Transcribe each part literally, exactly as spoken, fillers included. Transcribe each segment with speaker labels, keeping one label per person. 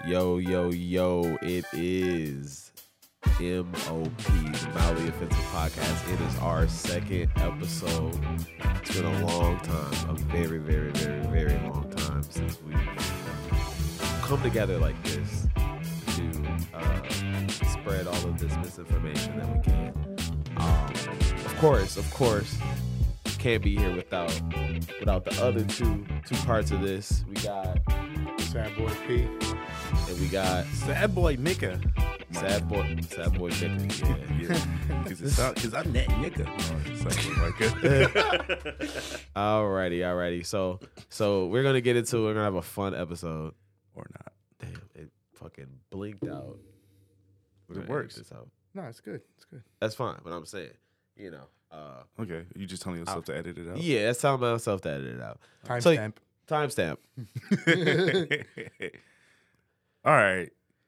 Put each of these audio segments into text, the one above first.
Speaker 1: Yo, yo, yo, it is M O P, the Mildly Offensive Podcast. It is our second episode. It's been a long time, a very, very, very, very long time since we've come together like this to uh, spread all of this misinformation that we can. Um, of course, of course, can't be here without without the other two two parts of this. We got
Speaker 2: Sad Boy P.
Speaker 1: and we got
Speaker 3: Sad boy Nika.
Speaker 1: Sad Boy Sad Boy Nick. Yeah,
Speaker 3: Yeah. Because I'm that Nika. No, something like that.
Speaker 1: Alrighty, alrighty. So so we're gonna get into it. We're gonna have a fun episode.
Speaker 3: Or not.
Speaker 1: Damn, it fucking blinked out. We're
Speaker 3: It
Speaker 1: gonna
Speaker 3: works.
Speaker 1: edit this out.
Speaker 2: No, it's good. It's good.
Speaker 1: That's fine, but I'm saying, you know, uh
Speaker 3: Okay. You just telling yourself to edit it out?
Speaker 1: yeah, that's telling myself to edit it out.
Speaker 2: Timestamp.
Speaker 1: Timestamp.
Speaker 3: All right.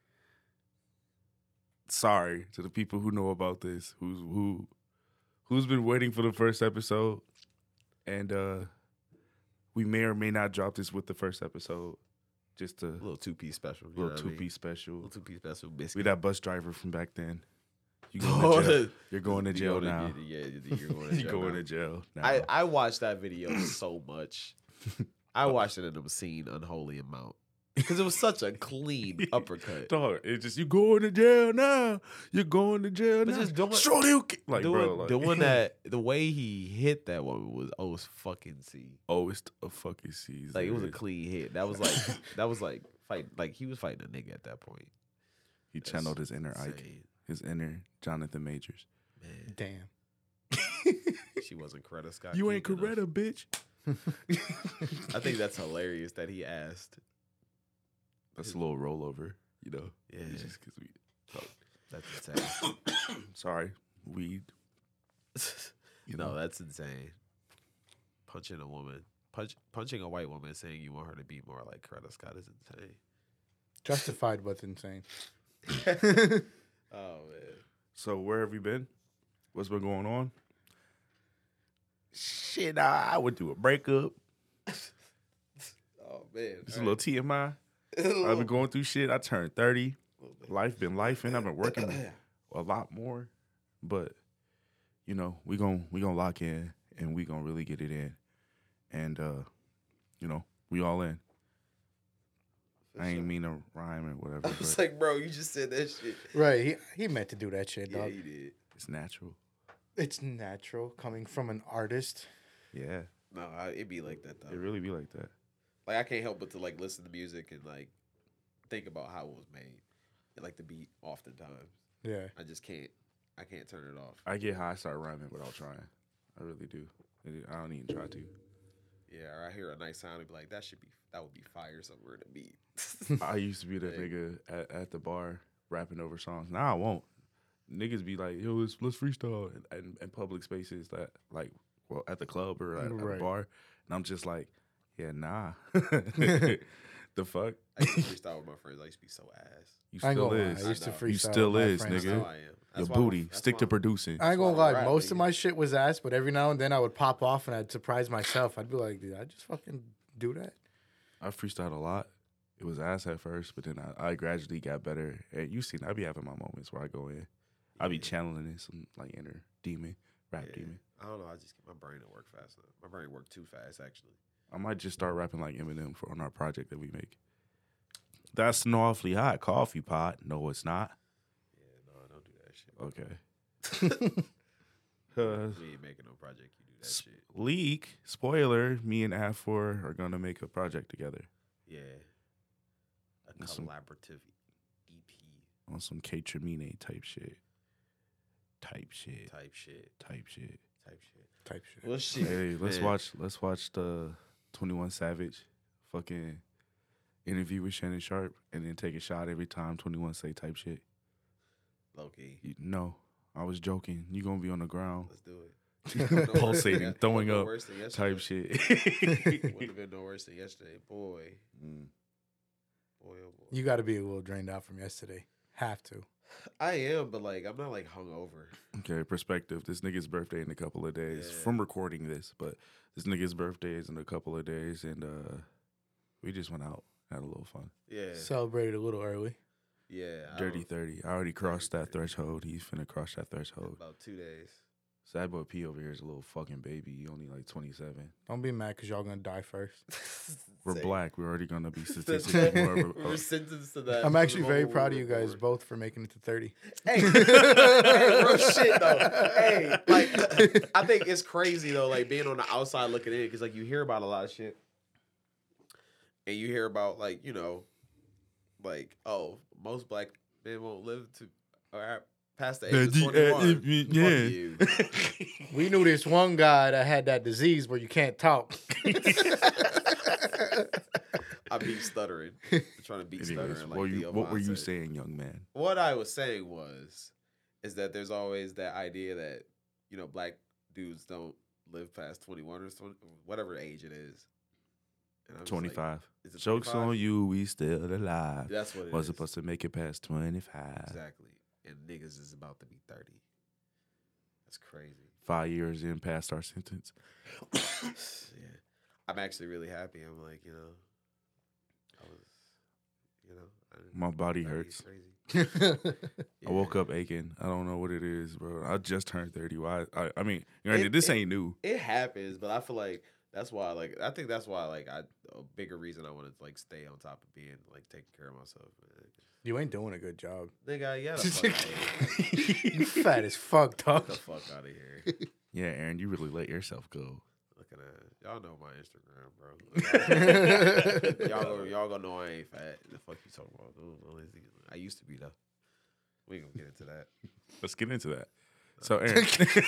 Speaker 3: Sorry to the people who know about this, who's who who's been waiting for the first episode. And uh we may or may not drop this with the first episode. Just a
Speaker 1: A little two piece special. You know
Speaker 3: little
Speaker 1: what I mean?
Speaker 3: two piece special.
Speaker 1: Little two piece special biscuit.
Speaker 3: We that bus driver from back then. You
Speaker 1: Oh,
Speaker 3: going to jail.
Speaker 1: the-
Speaker 3: You're going to
Speaker 1: You
Speaker 3: jail
Speaker 1: go to-
Speaker 3: now.
Speaker 1: Yeah, yeah, you're going to
Speaker 3: You're
Speaker 1: jail.
Speaker 3: going
Speaker 1: now.
Speaker 3: to jail now.
Speaker 1: I, I watched that video so much. I watched it in an obscene, unholy amount. Because it was such a clean uppercut.
Speaker 3: Dog, it's just you going to jail now. You're going to jail
Speaker 1: But
Speaker 3: now.
Speaker 1: just doing-
Speaker 3: Shoryuken. like,
Speaker 1: doing,
Speaker 3: bro, like,
Speaker 1: doing that, the way he hit that woman was oh, it's fucking C.
Speaker 3: Oh, it's a fucking season.
Speaker 1: Like it was a clean hit. That was like that was like fight. Like he was fighting a nigga at that point.
Speaker 3: He
Speaker 1: That's
Speaker 3: channeled his inner Ike,
Speaker 1: insane.
Speaker 3: his inner Jonathan Majors.
Speaker 1: Man,
Speaker 2: Damn.
Speaker 1: she wasn't Coretta Scott.
Speaker 3: You ain't
Speaker 1: King enough.
Speaker 3: Coretta, bitch.
Speaker 1: I think that's hilarious that he asked.
Speaker 3: That's a little rollover, you know.
Speaker 1: Yeah,
Speaker 3: It's just because we.
Speaker 1: that's insane.
Speaker 3: Sorry, weed. You
Speaker 1: No,
Speaker 3: know,
Speaker 1: that's insane. Punching a woman, punch, punching a white woman, saying you want her to be more like Coretta Scott is insane.
Speaker 2: Justified, but insane.
Speaker 1: Oh man.
Speaker 3: So where have you been? What's been going on? Shit, I, I went through a breakup.
Speaker 1: Oh man.
Speaker 3: Just a little T M I. I've been going through shit. I turned thirty. Life been life, and I've been working a lot more. But you know, we gon' we gonna lock in, and we gonna really get it in, and uh, you know, we all in. I ain't mean to rhyme or whatever.
Speaker 1: I was
Speaker 3: but
Speaker 1: like, bro, you just said that shit.
Speaker 2: Right. He, he meant to do that shit,
Speaker 1: Yeah,
Speaker 2: dog.
Speaker 1: you did.
Speaker 3: it's natural.
Speaker 2: It's natural coming from an artist.
Speaker 3: Yeah,
Speaker 1: No, I, it be like that though.
Speaker 3: it really be like that.
Speaker 1: Like I can't help but to like listen to music and like think about how it was made. And, like the beat, oftentimes.
Speaker 2: Yeah.
Speaker 1: I just can't. I can't turn it off.
Speaker 3: I get high, I start rhyming without trying. I really do. It- I don't even try to.
Speaker 1: Yeah, or I hear a nice sound and be like, that should be that would be fire somewhere to beat.
Speaker 3: I used to be that
Speaker 1: Like-
Speaker 3: nigga at, at the bar rapping over songs. Now I won't. Niggas be like, yo, let's let's freestyle in, in, in public spaces that like, well, at the club or at, at
Speaker 2: Right.
Speaker 3: a bar, and I'm just like, yeah, nah. The fuck?
Speaker 1: I used to freestyle with my friends. I used to be so ass.
Speaker 3: You
Speaker 2: I ain't
Speaker 3: still
Speaker 2: gonna lie.
Speaker 3: is.
Speaker 2: I used to
Speaker 1: I know.
Speaker 2: freestyle
Speaker 3: You still
Speaker 2: with my
Speaker 3: is,
Speaker 2: friends,
Speaker 3: nigga.
Speaker 1: That's
Speaker 2: too.
Speaker 1: how I am.
Speaker 3: Your
Speaker 1: That's why I'm-
Speaker 3: booty.
Speaker 1: that's
Speaker 3: Stick
Speaker 1: why
Speaker 3: to
Speaker 1: I'm-
Speaker 3: producing.
Speaker 2: I ain't gonna
Speaker 1: That's why
Speaker 2: lie.
Speaker 1: I rap,
Speaker 2: Most of
Speaker 1: nigga.
Speaker 2: my shit was ass, but every now and then I would pop off and I'd surprise myself. I'd be like, did I just fucking do that?
Speaker 3: I freestyled a lot. It was ass at first, but then I, I gradually got better. And you seen, I be having my moments where I go in. I be
Speaker 1: Yeah.
Speaker 3: channeling in some like inner demon, rap
Speaker 1: Yeah.
Speaker 3: demon.
Speaker 1: I don't know. I just my brain to work fast enough. My brain worked too fast, actually.
Speaker 3: I might just start rapping like Eminem for on our project that we make. That's an awfully hot coffee pot. No, it's not.
Speaker 1: Yeah, no, don't do that shit.
Speaker 3: Okay. uh,
Speaker 1: We ain't making no project. You do that
Speaker 3: s-
Speaker 1: shit.
Speaker 3: leak spoiler. Me and A four are gonna make a project together
Speaker 1: Yeah. A
Speaker 3: And some-
Speaker 1: collaborative E P
Speaker 3: on some K Tremine type shit. Type shit.
Speaker 1: type shit.
Speaker 3: Type shit.
Speaker 1: Type shit.
Speaker 2: Type shit.
Speaker 1: Well, shit.
Speaker 3: Hey, let's
Speaker 1: man.
Speaker 3: watch. Let's watch the twenty-one Savage fucking interview with Shannon Sharp, and then take a shot every time twenty-one say type shit.
Speaker 1: Low-key.
Speaker 3: You- No, I was joking. You gonna be on the ground
Speaker 1: Let's do it. No worse
Speaker 3: pulsating,
Speaker 1: than-
Speaker 3: throwing
Speaker 1: no
Speaker 3: up
Speaker 1: worse than
Speaker 3: type
Speaker 1: yesterday.
Speaker 3: shit.
Speaker 1: Wouldn't have been no worse than yesterday. Boy.
Speaker 3: Mm.
Speaker 1: Boy, oh boy.
Speaker 2: You got to be a little drained out from yesterday. Have to.
Speaker 1: I am, but like, I'm not like hungover.
Speaker 3: Okay, perspective. This nigga's birthday in a couple of days.
Speaker 1: Yeah.
Speaker 3: From recording this, but this nigga's birthday is in a couple of days, and uh, we just went out Had a little fun.
Speaker 1: Yeah.
Speaker 2: Celebrated a little early.
Speaker 1: Yeah. I
Speaker 3: Dirty
Speaker 1: don't-
Speaker 3: thirty. I already crossed that threshold. He's finna cross that threshold.
Speaker 1: About two days.
Speaker 3: Sad boy P over here is a little fucking baby. He only like twenty-seven.
Speaker 2: Don't be mad because y'all gonna die first.
Speaker 3: We're
Speaker 1: Same.
Speaker 3: black. We're already gonna be
Speaker 1: That's
Speaker 3: statistically more. Of
Speaker 1: We're
Speaker 3: a,
Speaker 1: sentenced to that.
Speaker 2: I'm
Speaker 1: from
Speaker 2: actually
Speaker 1: the
Speaker 2: very
Speaker 1: moment
Speaker 2: proud of
Speaker 1: we
Speaker 2: you
Speaker 1: were
Speaker 2: guys
Speaker 1: born.
Speaker 2: both for making it to thirty.
Speaker 1: Hey, hey, real shit though. Hey, like I think it's crazy though, like being on the outside looking in, because like you hear about a lot of shit, and you hear about like you know, like oh, most black men won't live to or past the age of twenty-one.
Speaker 3: yeah.
Speaker 1: Fuck you.
Speaker 2: We knew this one guy that had that disease where you can't talk.
Speaker 1: I beat stuttering. I'm trying to beat
Speaker 3: Anyways,
Speaker 1: stuttering. Like
Speaker 3: what, you,
Speaker 1: Theo
Speaker 3: what were
Speaker 1: Von
Speaker 3: you
Speaker 1: said.
Speaker 3: saying, young man?
Speaker 1: What I was saying was, is that there's always that idea that you know black dudes don't live past twenty-one or twenty, whatever age it is. And I'm just like,
Speaker 3: twenty-five.
Speaker 1: is it
Speaker 3: Jokes
Speaker 1: twenty-five?
Speaker 3: on you. We still alive.
Speaker 1: That's what it
Speaker 3: Was
Speaker 1: is.
Speaker 3: supposed to make it past twenty-five.
Speaker 1: Exactly. And niggas is about to be thirty. That's crazy.
Speaker 3: Five years in past our sentence.
Speaker 1: Yeah. I'm actually really happy. I'm like, you know, I was, you know, I didn't-
Speaker 3: My body
Speaker 1: thirty
Speaker 3: hurts.
Speaker 1: is Crazy.
Speaker 3: I woke up aching. I don't know what it is, bro. I just turned thirty. Why? I, I mean, you know,
Speaker 1: It-
Speaker 3: this
Speaker 1: it-
Speaker 3: ain't new.
Speaker 1: It happens, but I feel like that's why, like, I think that's why, like, I a bigger reason I want to like stay on top of being like taking care of myself. Man.
Speaker 2: You ain't doing a good job.
Speaker 1: Nigga, yeah, the fuck out of here.
Speaker 2: You fat as fuck, dog.
Speaker 1: Get the fuck out of here.
Speaker 3: Yeah, Aaron, you really let yourself go.
Speaker 1: Looking at y'all know my Instagram, bro. y'all go, y'all gonna know I ain't fat. The fuck you talking about? Dude, I used to be though. We ain't gonna get into that.
Speaker 3: Let's get into that. So, Aaron,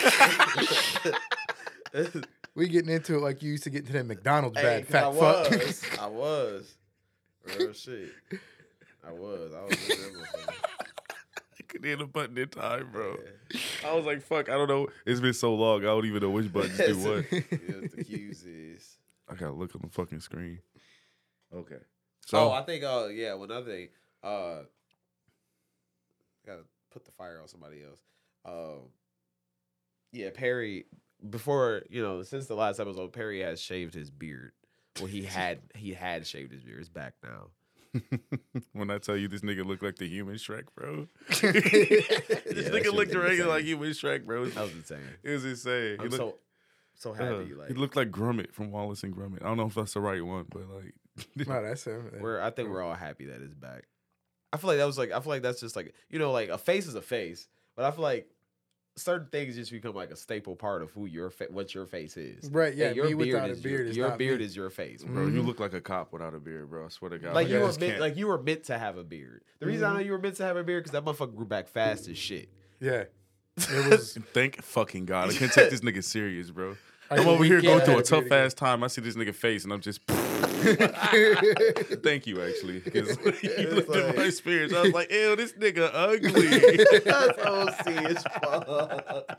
Speaker 2: We getting into it like you used to get into that McDonald's
Speaker 1: Hey,
Speaker 2: bag,
Speaker 1: 'cause I
Speaker 2: fat fuck.
Speaker 1: was, I was, real shit. I was, I was. in that motherfucker.
Speaker 3: I couldn't hit a button in time, bro.
Speaker 1: Yeah.
Speaker 3: I was like, fuck, I don't know. It's been so long. I don't even know which buttons do what.
Speaker 1: Yeah, the cues is.
Speaker 3: I gotta look on the fucking screen. Okay. So,
Speaker 1: Oh, I think. Uh, yeah. One other thing. Uh, gotta put the fire on somebody else. Um, yeah, Perry. Before you know, since the last episode, Perry has shaved his beard. Well, he had he had shaved his beard. It's back now.
Speaker 3: when I tell you this nigga looked like the human Shrek, bro. this
Speaker 1: that
Speaker 3: nigga
Speaker 1: shit
Speaker 3: looked
Speaker 1: was
Speaker 3: regular
Speaker 1: insane.
Speaker 3: like human Shrek, bro.
Speaker 1: That was insane.
Speaker 3: It was insane. He
Speaker 1: I'm
Speaker 3: looked,
Speaker 1: so so happy.
Speaker 3: uh,
Speaker 1: like
Speaker 3: he looked like Grummet from Wallace and Gromit. I don't know if that's the right one, but like,
Speaker 2: No, that's him.
Speaker 1: we're. I think we're all happy that it's back. I feel like that was like. I feel like that's just like you know, like a face is a face, but I feel like certain things just become like a staple part of who your fa- what your face is.
Speaker 2: Right, yeah,
Speaker 1: And your
Speaker 2: me
Speaker 1: beard
Speaker 2: without a
Speaker 1: is
Speaker 2: beard
Speaker 1: your,
Speaker 2: is
Speaker 1: your
Speaker 2: not
Speaker 1: beard
Speaker 2: me.
Speaker 1: is your face, bro.
Speaker 3: bro, you
Speaker 2: Mhm.
Speaker 3: look like a cop without a beard, bro. I swear to God.
Speaker 1: Like you
Speaker 3: I
Speaker 1: were
Speaker 3: just
Speaker 1: meant,
Speaker 3: can't-
Speaker 1: like you were meant to have a beard. The reason I know you were meant to have a beard because that motherfucker grew back fast as shit.
Speaker 2: Yeah. It was.
Speaker 3: Thank fucking God. I can't take this nigga serious, bro.
Speaker 2: I
Speaker 3: I'm
Speaker 2: know
Speaker 3: over
Speaker 2: we
Speaker 3: here
Speaker 2: can't
Speaker 3: going through
Speaker 2: have
Speaker 3: a tough
Speaker 2: beard again.
Speaker 3: ass time. I see this nigga face and I'm just. Thank you, actually. Because you looked at my
Speaker 1: like-
Speaker 3: experience. I was like, ew, this nigga ugly.
Speaker 1: That's O C as fuck.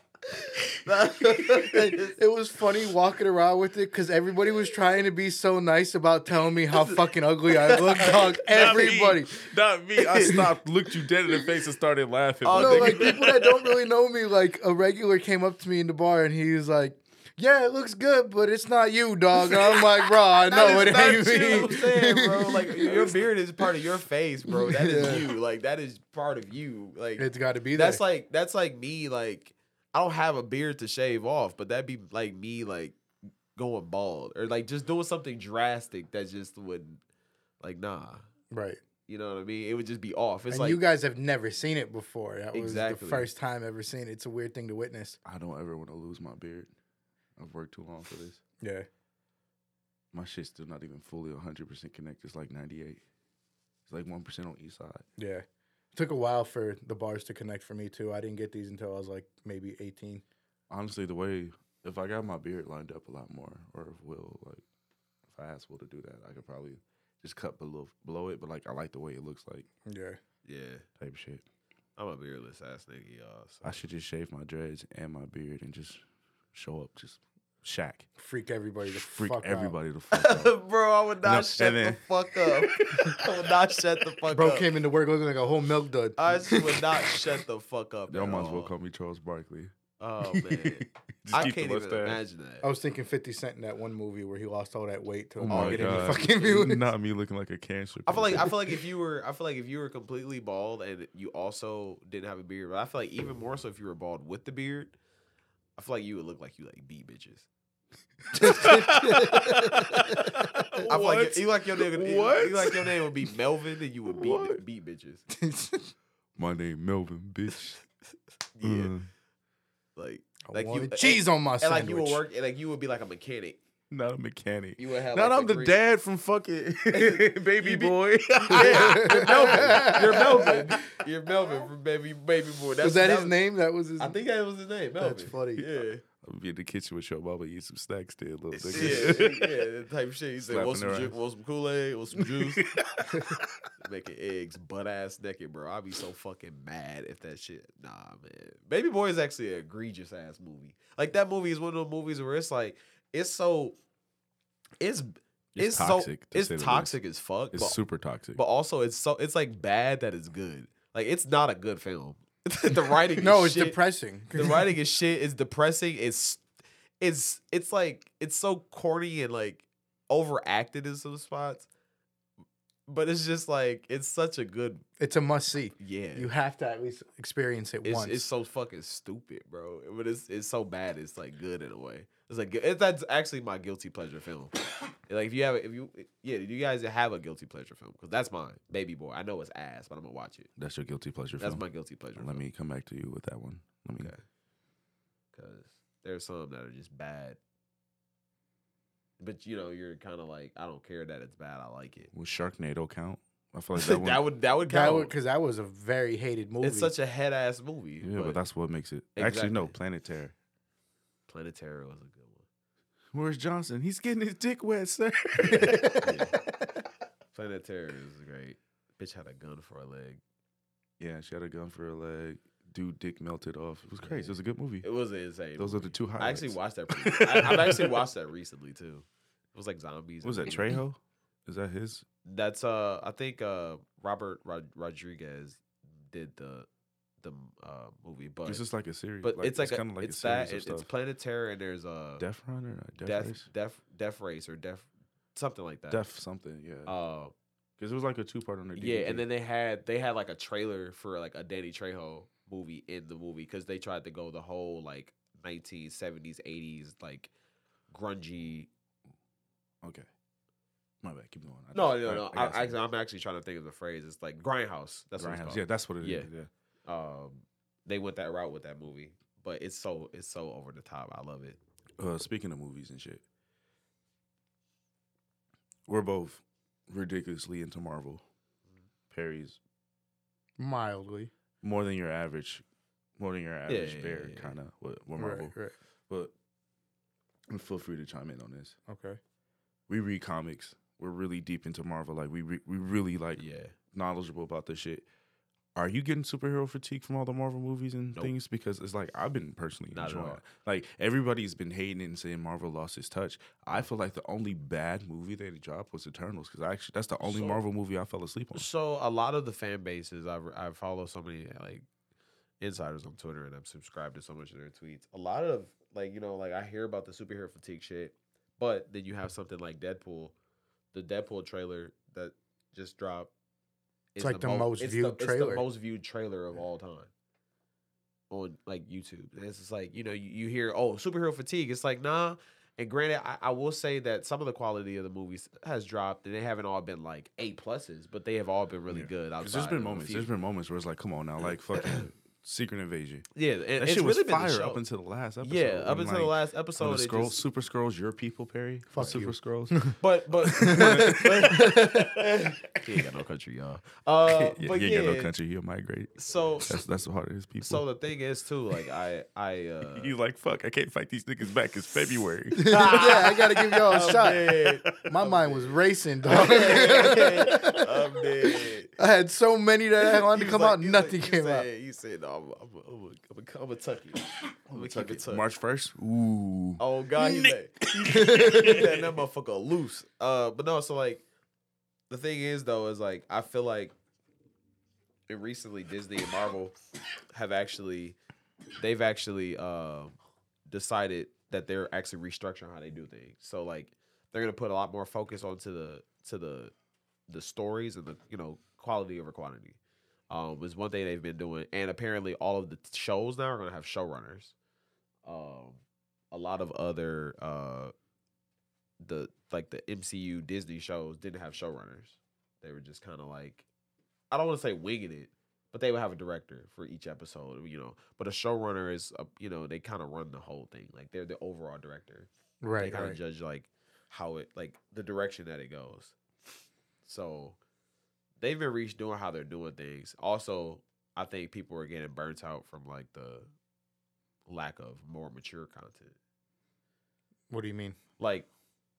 Speaker 2: It was funny walking around with it because everybody was trying to be so nice about telling me how fucking ugly I look, dog. Everybody.
Speaker 3: Not me. Not me. I stopped, looked you dead in the face, and started laughing.
Speaker 1: Oh,
Speaker 3: my
Speaker 2: No,
Speaker 3: nigga.
Speaker 2: like people that don't really know me, like a regular came up to me in the bar and he was like, "Yeah, it looks good, but it's not you, dog." And I'm like, "Bro, I know
Speaker 1: That
Speaker 2: it
Speaker 1: is not
Speaker 2: ain't
Speaker 1: you,
Speaker 2: me."
Speaker 1: I'm saying, bro. Like your beard is part of your face, bro. That is
Speaker 2: Yeah.
Speaker 1: you. Like that is part of you. Like
Speaker 2: It's got to be there.
Speaker 1: that's like that's like me. Like I don't have a beard to shave off, but that'd be like me like going bald or like just doing something drastic that just wouldn't like nah.
Speaker 2: right.
Speaker 1: You know what I mean? It would just be off. It's
Speaker 2: And
Speaker 1: like
Speaker 2: you guys have never seen it before. That was
Speaker 1: Exactly.
Speaker 2: the first time ever seen it. It's a weird thing to witness.
Speaker 3: I don't ever want to lose my beard. I've worked too long for this.
Speaker 2: Yeah.
Speaker 3: My shit's still not even fully one hundred percent connected. It's like ninety-eight. It's like one percent on each side.
Speaker 2: Yeah. It took a while for the bars to connect for me too. I didn't get these until I was like maybe eighteen.
Speaker 3: Honestly, the way, if I got my beard lined up a lot more, or if Will, like, if I asked Will to do that, I could probably just cut below, below it. But, like, I like the way it looks like
Speaker 2: Yeah.
Speaker 1: yeah.
Speaker 3: type shit.
Speaker 1: I'm a beardless ass nigga, y'all. So.
Speaker 3: I should just shave my dreads and my beard and just show up, just Shaq.
Speaker 2: Freak everybody the
Speaker 3: Freak
Speaker 2: fuck out.
Speaker 3: everybody the fuck out.
Speaker 1: Bro, I would not
Speaker 3: No,
Speaker 1: shut
Speaker 3: and
Speaker 1: the
Speaker 3: then-
Speaker 1: fuck up. I would not shut the fuck
Speaker 2: Bro
Speaker 1: up.
Speaker 2: came into work looking like a whole milk dud.
Speaker 1: I just would not shut the fuck up.
Speaker 3: Y'all
Speaker 1: at
Speaker 3: might as well
Speaker 1: all.
Speaker 3: call me Charles Barkley.
Speaker 1: Oh man,
Speaker 3: Just
Speaker 1: I
Speaker 3: keep the
Speaker 1: can't even
Speaker 3: mustache.
Speaker 1: imagine that.
Speaker 2: I was thinking fifty Cent in that one movie where he lost all that weight to
Speaker 3: Oh
Speaker 2: not
Speaker 3: my
Speaker 2: get any
Speaker 3: god!
Speaker 2: fucking viewers.
Speaker 3: Not me looking like a cancer.
Speaker 1: I feel like I
Speaker 3: patient.
Speaker 1: feel like if you were I feel like if you were completely bald and you also didn't have a beard, but I feel like even more so if you were bald with the beard, I feel like you would look like you like beat bitches. I feel like
Speaker 3: What?
Speaker 1: you, you like your name.
Speaker 3: What?
Speaker 1: You like your name would be Melvin, and you would beat
Speaker 3: What?
Speaker 1: beat bitches.
Speaker 3: My name Melvin, bitch.
Speaker 1: Yeah,
Speaker 3: Uh,
Speaker 1: like
Speaker 2: I
Speaker 1: like you
Speaker 2: wanted cheese on my
Speaker 1: and
Speaker 2: sandwich.
Speaker 1: like you would work and like you would be like a mechanic.
Speaker 3: not a mechanic.
Speaker 1: You would have
Speaker 3: Not
Speaker 1: like
Speaker 3: I'm the
Speaker 1: green-
Speaker 3: dad from fucking Baby
Speaker 1: You be-
Speaker 3: Boy.
Speaker 1: Yeah, you're Melvin. You're Melvin. You're Melvin from Baby Baby Boy. That's
Speaker 2: Was that his
Speaker 1: was-
Speaker 2: name? That was his.
Speaker 1: I think that was his name. Melvin.
Speaker 2: That's funny.
Speaker 1: Yeah.
Speaker 3: I'll be in the kitchen with your mama, eat some snacks there, little
Speaker 1: Yeah,
Speaker 3: nigga.
Speaker 1: yeah, that type of shit. You say,
Speaker 3: Slapping
Speaker 1: want some,
Speaker 3: her
Speaker 1: ju-
Speaker 3: ass.
Speaker 1: want some Kool-Aid, want some juice. Making eggs butt ass naked, bro. I'd be so fucking mad if that shit. Nah, man. Baby Boy is actually an egregious ass movie. Like that movie is one of those movies where it's like it's so it's it's,
Speaker 3: It's
Speaker 1: so
Speaker 3: toxic, to
Speaker 1: it's
Speaker 3: say the
Speaker 1: toxic as fuck.
Speaker 3: It's
Speaker 1: but,
Speaker 3: super toxic.
Speaker 1: but also it's so it's like bad that it's good. Like it's not a good film. The writing
Speaker 2: no,
Speaker 1: is
Speaker 2: it's
Speaker 1: shit.
Speaker 2: depressing.
Speaker 1: The writing is shit. It's depressing. It's it's it's like it's so corny and like overacted in some spots. But it's just like it's such a good
Speaker 2: It's a must see.
Speaker 1: yeah.
Speaker 2: You have to at least experience it
Speaker 1: It's
Speaker 2: once.
Speaker 1: it's so fucking stupid, bro. But it's it's so bad. It's like good in a way. It's like it, that's actually my guilty pleasure film. Like if you have if you yeah, do you guys have a guilty pleasure film? Because that's mine, Baby Boy. I know it's ass, but I'm gonna watch it.
Speaker 3: That's your guilty pleasure
Speaker 1: That's
Speaker 3: film.
Speaker 1: my guilty pleasure.
Speaker 3: Let
Speaker 1: film.
Speaker 3: me come back to you with that one. Let me.
Speaker 1: Okay. Because there's some that are just bad. But you know, you're kind of like, I don't care that it's bad. I like it.
Speaker 3: Will Sharknado count? I feel like
Speaker 1: that,
Speaker 3: that one.
Speaker 1: would that would
Speaker 2: that
Speaker 1: count.
Speaker 2: because that was a very hated movie.
Speaker 1: It's such a head ass movie.
Speaker 3: yeah, but, that's what makes it. Actually, no. Planet Terror.
Speaker 1: Planet Terror was a good
Speaker 3: Where's Johnson? He's getting his dick wet, sir.
Speaker 1: one. Yeah. Planet Terror is great. Bitch had a gun for a leg.
Speaker 3: Yeah, she had a gun for her leg. Dude, dick melted off. It was crazy. It was a good movie.
Speaker 1: It was insane.
Speaker 3: Those are the two
Speaker 1: I
Speaker 3: highlights.
Speaker 1: actually watched that. Pretty, I, I've actually watched that recently too. It was like zombies.
Speaker 3: What was that
Speaker 1: and-
Speaker 3: Trejo? Is that his?
Speaker 1: That's uh, I think uh, Robert Rod- Rodriguez did the the uh movie, but
Speaker 3: It's just like a series.
Speaker 1: but it's like, a,
Speaker 3: kind of like
Speaker 1: it's
Speaker 3: a series
Speaker 1: that
Speaker 3: of
Speaker 1: it, it's
Speaker 3: stuff.
Speaker 1: Planet Terror and there's uh
Speaker 3: Death Runner, or Death,
Speaker 1: Death
Speaker 3: Race,
Speaker 1: Death Death Race or Death something like that.
Speaker 3: Death something. Yeah,
Speaker 1: Uh,
Speaker 3: because it was like a two part on their D V D.
Speaker 1: yeah, and then they had they had like a trailer for like a Danny Trejo movie in the movie because they tried to go the whole like nineteen seventies eighties like grungy.
Speaker 3: okay, my bad. Keep going. I
Speaker 1: No,
Speaker 3: just-
Speaker 1: no,
Speaker 3: I-
Speaker 1: no.
Speaker 3: I
Speaker 1: I,
Speaker 3: got
Speaker 1: I,
Speaker 3: something.
Speaker 1: I'm actually trying to think of the phrase. It's like Grindhouse. That's what it's
Speaker 3: Grindhouse.
Speaker 1: called.
Speaker 3: Yeah, that's what it is.
Speaker 1: Yeah.
Speaker 3: Yeah.
Speaker 1: Um, they went that route with that movie, but it's so it's so over the top. I love it.
Speaker 3: Uh, speaking of movies and shit, we're both ridiculously into Marvel. Perry's
Speaker 2: mildly.
Speaker 3: more than your average, more than your average
Speaker 1: yeah,
Speaker 3: bear,
Speaker 1: yeah, yeah.
Speaker 3: kind of with, with Marvel.
Speaker 2: Right, right.
Speaker 3: But and feel free to chime in on this.
Speaker 2: Okay.
Speaker 3: We read comics. We're really deep into Marvel. Like we re- we really like
Speaker 1: Yeah.
Speaker 3: knowledgeable about this shit. Are you getting superhero fatigue from all the Marvel movies and
Speaker 1: Nope.
Speaker 3: things? Because it's like I've been personally
Speaker 1: Not at
Speaker 3: enjoying
Speaker 1: all.
Speaker 3: it. Like everybody's been hating it and saying Marvel lost its touch. I feel like the only bad movie they dropped was Eternals because actually that's the only
Speaker 1: So-
Speaker 3: Marvel movie I fell asleep on.
Speaker 1: So a lot of the fan bases, I I follow so many like insiders on Twitter, and I'm subscribed to so much of their tweets. A lot of like you know like I hear about the superhero fatigue shit, but then you have something like Deadpool, the Deadpool trailer that just dropped.
Speaker 2: It's
Speaker 1: is
Speaker 2: like the most
Speaker 1: it's
Speaker 2: viewed
Speaker 1: the,
Speaker 2: trailer.
Speaker 1: It's the most viewed trailer of all time on like YouTube. And it's just like you know you, you hear oh superhero fatigue. It's like nah. And granted, I, I will say that some of the quality of the movies has dropped, and they haven't all been like A pluses, but they have all been really
Speaker 3: Yeah.
Speaker 1: good.
Speaker 3: 'Cause
Speaker 1: outside
Speaker 3: there's been
Speaker 1: of a
Speaker 3: moments.
Speaker 1: few.
Speaker 3: There's been moments where it's like, come on now, like fucking Secret Invasion.
Speaker 1: Yeah, and
Speaker 3: That
Speaker 1: it's
Speaker 3: shit was
Speaker 1: really been the
Speaker 3: fire
Speaker 1: show.
Speaker 3: up until the last episode.
Speaker 1: yeah, up
Speaker 3: when,
Speaker 1: until the
Speaker 3: like,
Speaker 1: last
Speaker 3: when
Speaker 1: episode.
Speaker 3: the
Speaker 1: it
Speaker 3: scrolls,
Speaker 1: just-
Speaker 3: Super Scrolls, your people, Perry. The
Speaker 2: Fuck
Speaker 3: Super
Speaker 2: you.
Speaker 3: Scrolls.
Speaker 1: but but he ain't got no country, y'all. Uh,
Speaker 3: yeah,
Speaker 1: but
Speaker 3: you
Speaker 1: yeah,
Speaker 3: ain't got no country. He'll migrate.
Speaker 1: so
Speaker 3: That's that's the heart of his people.
Speaker 1: so the thing is too, like I I uh,
Speaker 3: He's like, fuck, I can't fight these niggas back. It's February.
Speaker 2: yeah, I gotta give y'all a
Speaker 1: I'm
Speaker 2: shot.
Speaker 1: dead.
Speaker 2: My
Speaker 1: I'm
Speaker 2: mind
Speaker 1: dead.
Speaker 2: was racing, dog.
Speaker 1: I'm dead. I'm dead.
Speaker 2: I had so many that I wanted
Speaker 1: You
Speaker 2: to come
Speaker 1: was
Speaker 2: out,
Speaker 1: like- you
Speaker 2: nothing
Speaker 1: said-
Speaker 2: came
Speaker 1: you
Speaker 2: out.
Speaker 1: said, You said, no, I'm, I'm, I'm, I'm, I'm, I'm a tucky. I'm gonna keep it tucked.
Speaker 3: March first? Ooh.
Speaker 1: Oh God, he's like, that, that motherfucker loose. Uh, but no, so like, the thing is though, is like I feel like, and recently Disney and Marvel have actually, they've actually uh, decided that they're actually restructuring how they do things. So like they're gonna put a lot more focus onto the to the the stories and the you know quality over quantity. Um, is one thing they've been doing, and apparently all of the shows now are gonna have showrunners. Um, a lot of other uh, the like the M C U Disney shows didn't have showrunners. They were just kind of like, I don't want to say winging it, but they would have a director for each episode, you know. But a showrunner is, a, you know, they kind of run the whole thing. Like they're the overall director.
Speaker 2: Right.
Speaker 1: They kind of
Speaker 2: right.
Speaker 1: judge like how it, like the direction that it goes. So they've been reached doing how they're doing things. Also, I think people are getting burnt out from like the lack of more mature content.
Speaker 2: What do you mean?
Speaker 1: Like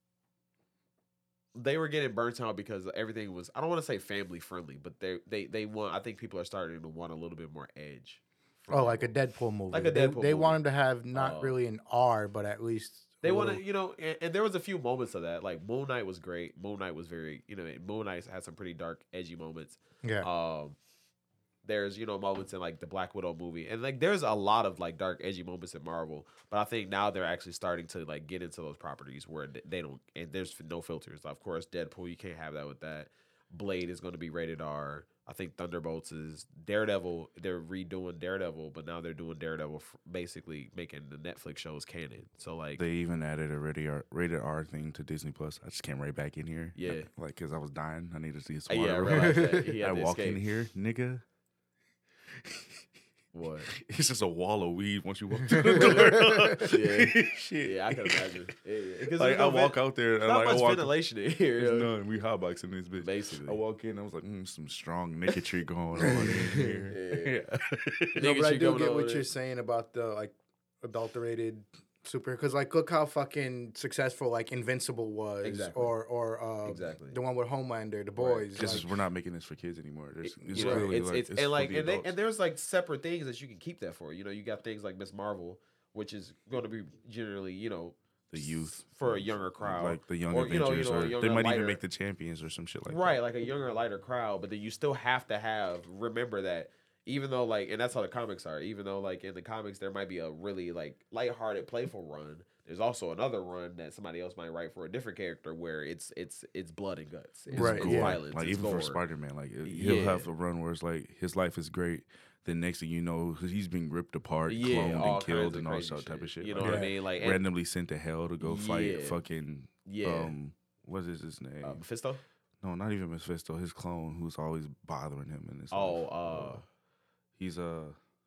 Speaker 1: they were getting burnt out because everything was, I don't want to say family friendly, but they they they want, I think people are starting to want a little bit more edge.
Speaker 2: Oh, like a Deadpool movie.
Speaker 1: Like a
Speaker 2: they,
Speaker 1: Deadpool
Speaker 2: They
Speaker 1: movie.
Speaker 2: want him to have not
Speaker 1: Uh,
Speaker 2: really an R, but at least
Speaker 1: They
Speaker 2: a
Speaker 1: want
Speaker 2: little-
Speaker 1: to, you know, and, and there was a few moments of that. Like Moon Knight was great. Moon Knight was very, you know, Moon Knight had some pretty dark, edgy moments.
Speaker 2: Yeah.
Speaker 1: Um, there's, you know, moments in like the Black Widow movie, and like there's a lot of like dark, edgy moments in Marvel. But I think now they're actually starting to like get into those properties where they don't, and there's no filters. Of course, Deadpool, you can't have that with that. Blade is going to be rated R. I think Thunderbolts is Daredevil. They're redoing Daredevil, but now they're doing Daredevil, f- basically making the Netflix shows canon. So like,
Speaker 3: They even added a rated R, rated R thing to Disney Plus. I just came right back in here.
Speaker 1: Yeah.
Speaker 3: Like, because I was dying. I needed to see
Speaker 1: uh,
Speaker 3: some
Speaker 1: yeah, I
Speaker 3: water.
Speaker 1: realized that. He had
Speaker 3: I
Speaker 1: to
Speaker 3: walk in
Speaker 1: escape.
Speaker 3: here, nigga.
Speaker 1: What?
Speaker 3: It's just a wall of weed once you walk through the door.
Speaker 1: Yeah.
Speaker 3: Shit.
Speaker 1: Yeah, I can imagine. Yeah, yeah. 'Cause
Speaker 3: Like,
Speaker 1: there's
Speaker 3: I
Speaker 1: no
Speaker 3: walk
Speaker 1: vent-
Speaker 3: out there and
Speaker 1: Not
Speaker 3: like,
Speaker 1: much
Speaker 3: I walk.
Speaker 1: ventilation in here.
Speaker 3: There's
Speaker 1: yo.
Speaker 3: none. We hotboxing this bitch.
Speaker 1: Basically.
Speaker 3: I walk in. I was like, mm, some strong nicketry going on in here.
Speaker 1: Yeah.
Speaker 3: Yeah.
Speaker 2: No,
Speaker 1: Niggas
Speaker 2: but I
Speaker 1: should
Speaker 2: do
Speaker 1: go
Speaker 2: get
Speaker 1: on
Speaker 2: what
Speaker 1: it.
Speaker 2: you're saying about the like adulterated super, because like look how fucking successful like Invincible was,
Speaker 1: Exactly.
Speaker 2: or or uh,
Speaker 1: Exactly.
Speaker 2: the one with Homelander, The Boys.
Speaker 3: This
Speaker 2: like-
Speaker 3: is, we're not making this for kids anymore. There's, it's
Speaker 1: you know,
Speaker 3: really
Speaker 1: it's,
Speaker 3: like
Speaker 1: it's,
Speaker 3: it's
Speaker 1: and like
Speaker 3: for the
Speaker 1: and, they,
Speaker 3: adults.
Speaker 1: and there's like separate things that you can keep that for. You know, you got things like Miss Marvel, which is going to be generally, you know,
Speaker 3: the youth
Speaker 1: for a younger crowd,
Speaker 3: like the young
Speaker 1: Or, you know, you
Speaker 3: Avengers,
Speaker 1: know, a
Speaker 3: or
Speaker 1: younger,
Speaker 3: they might
Speaker 1: lighter-
Speaker 3: even make the champions or some shit like
Speaker 1: right, like a younger, lighter crowd. But then you still have to have remember that even though like, and that's how the comics are. Even though like in the comics there might be a really like lighthearted, playful run. There's also another run that somebody else might write for a different character where it's it's it's blood and guts, it's,
Speaker 2: Right,
Speaker 1: it's
Speaker 2: yeah.
Speaker 1: violence,
Speaker 3: Like
Speaker 1: it's
Speaker 3: even
Speaker 1: gore.
Speaker 3: for Spider Man, like he'll
Speaker 1: Yeah.
Speaker 3: have a run where it's like his life is great. Then next thing you know, he's being ripped apart,
Speaker 1: Yeah,
Speaker 3: cloned,
Speaker 1: all
Speaker 3: and killed,
Speaker 1: kinds of
Speaker 3: and all
Speaker 1: crazy
Speaker 3: that type of shit.
Speaker 1: You know
Speaker 3: Like,
Speaker 1: what I
Speaker 2: Yeah.
Speaker 1: mean? Like and,
Speaker 3: randomly sent to hell to go fight
Speaker 1: Yeah.
Speaker 3: fucking
Speaker 1: yeah,
Speaker 3: um what is his name?
Speaker 1: uh, Mephisto.
Speaker 3: no, not even Mephisto. His clone, who's always bothering him in his
Speaker 1: Oh,
Speaker 3: life.
Speaker 1: uh,
Speaker 3: he's uh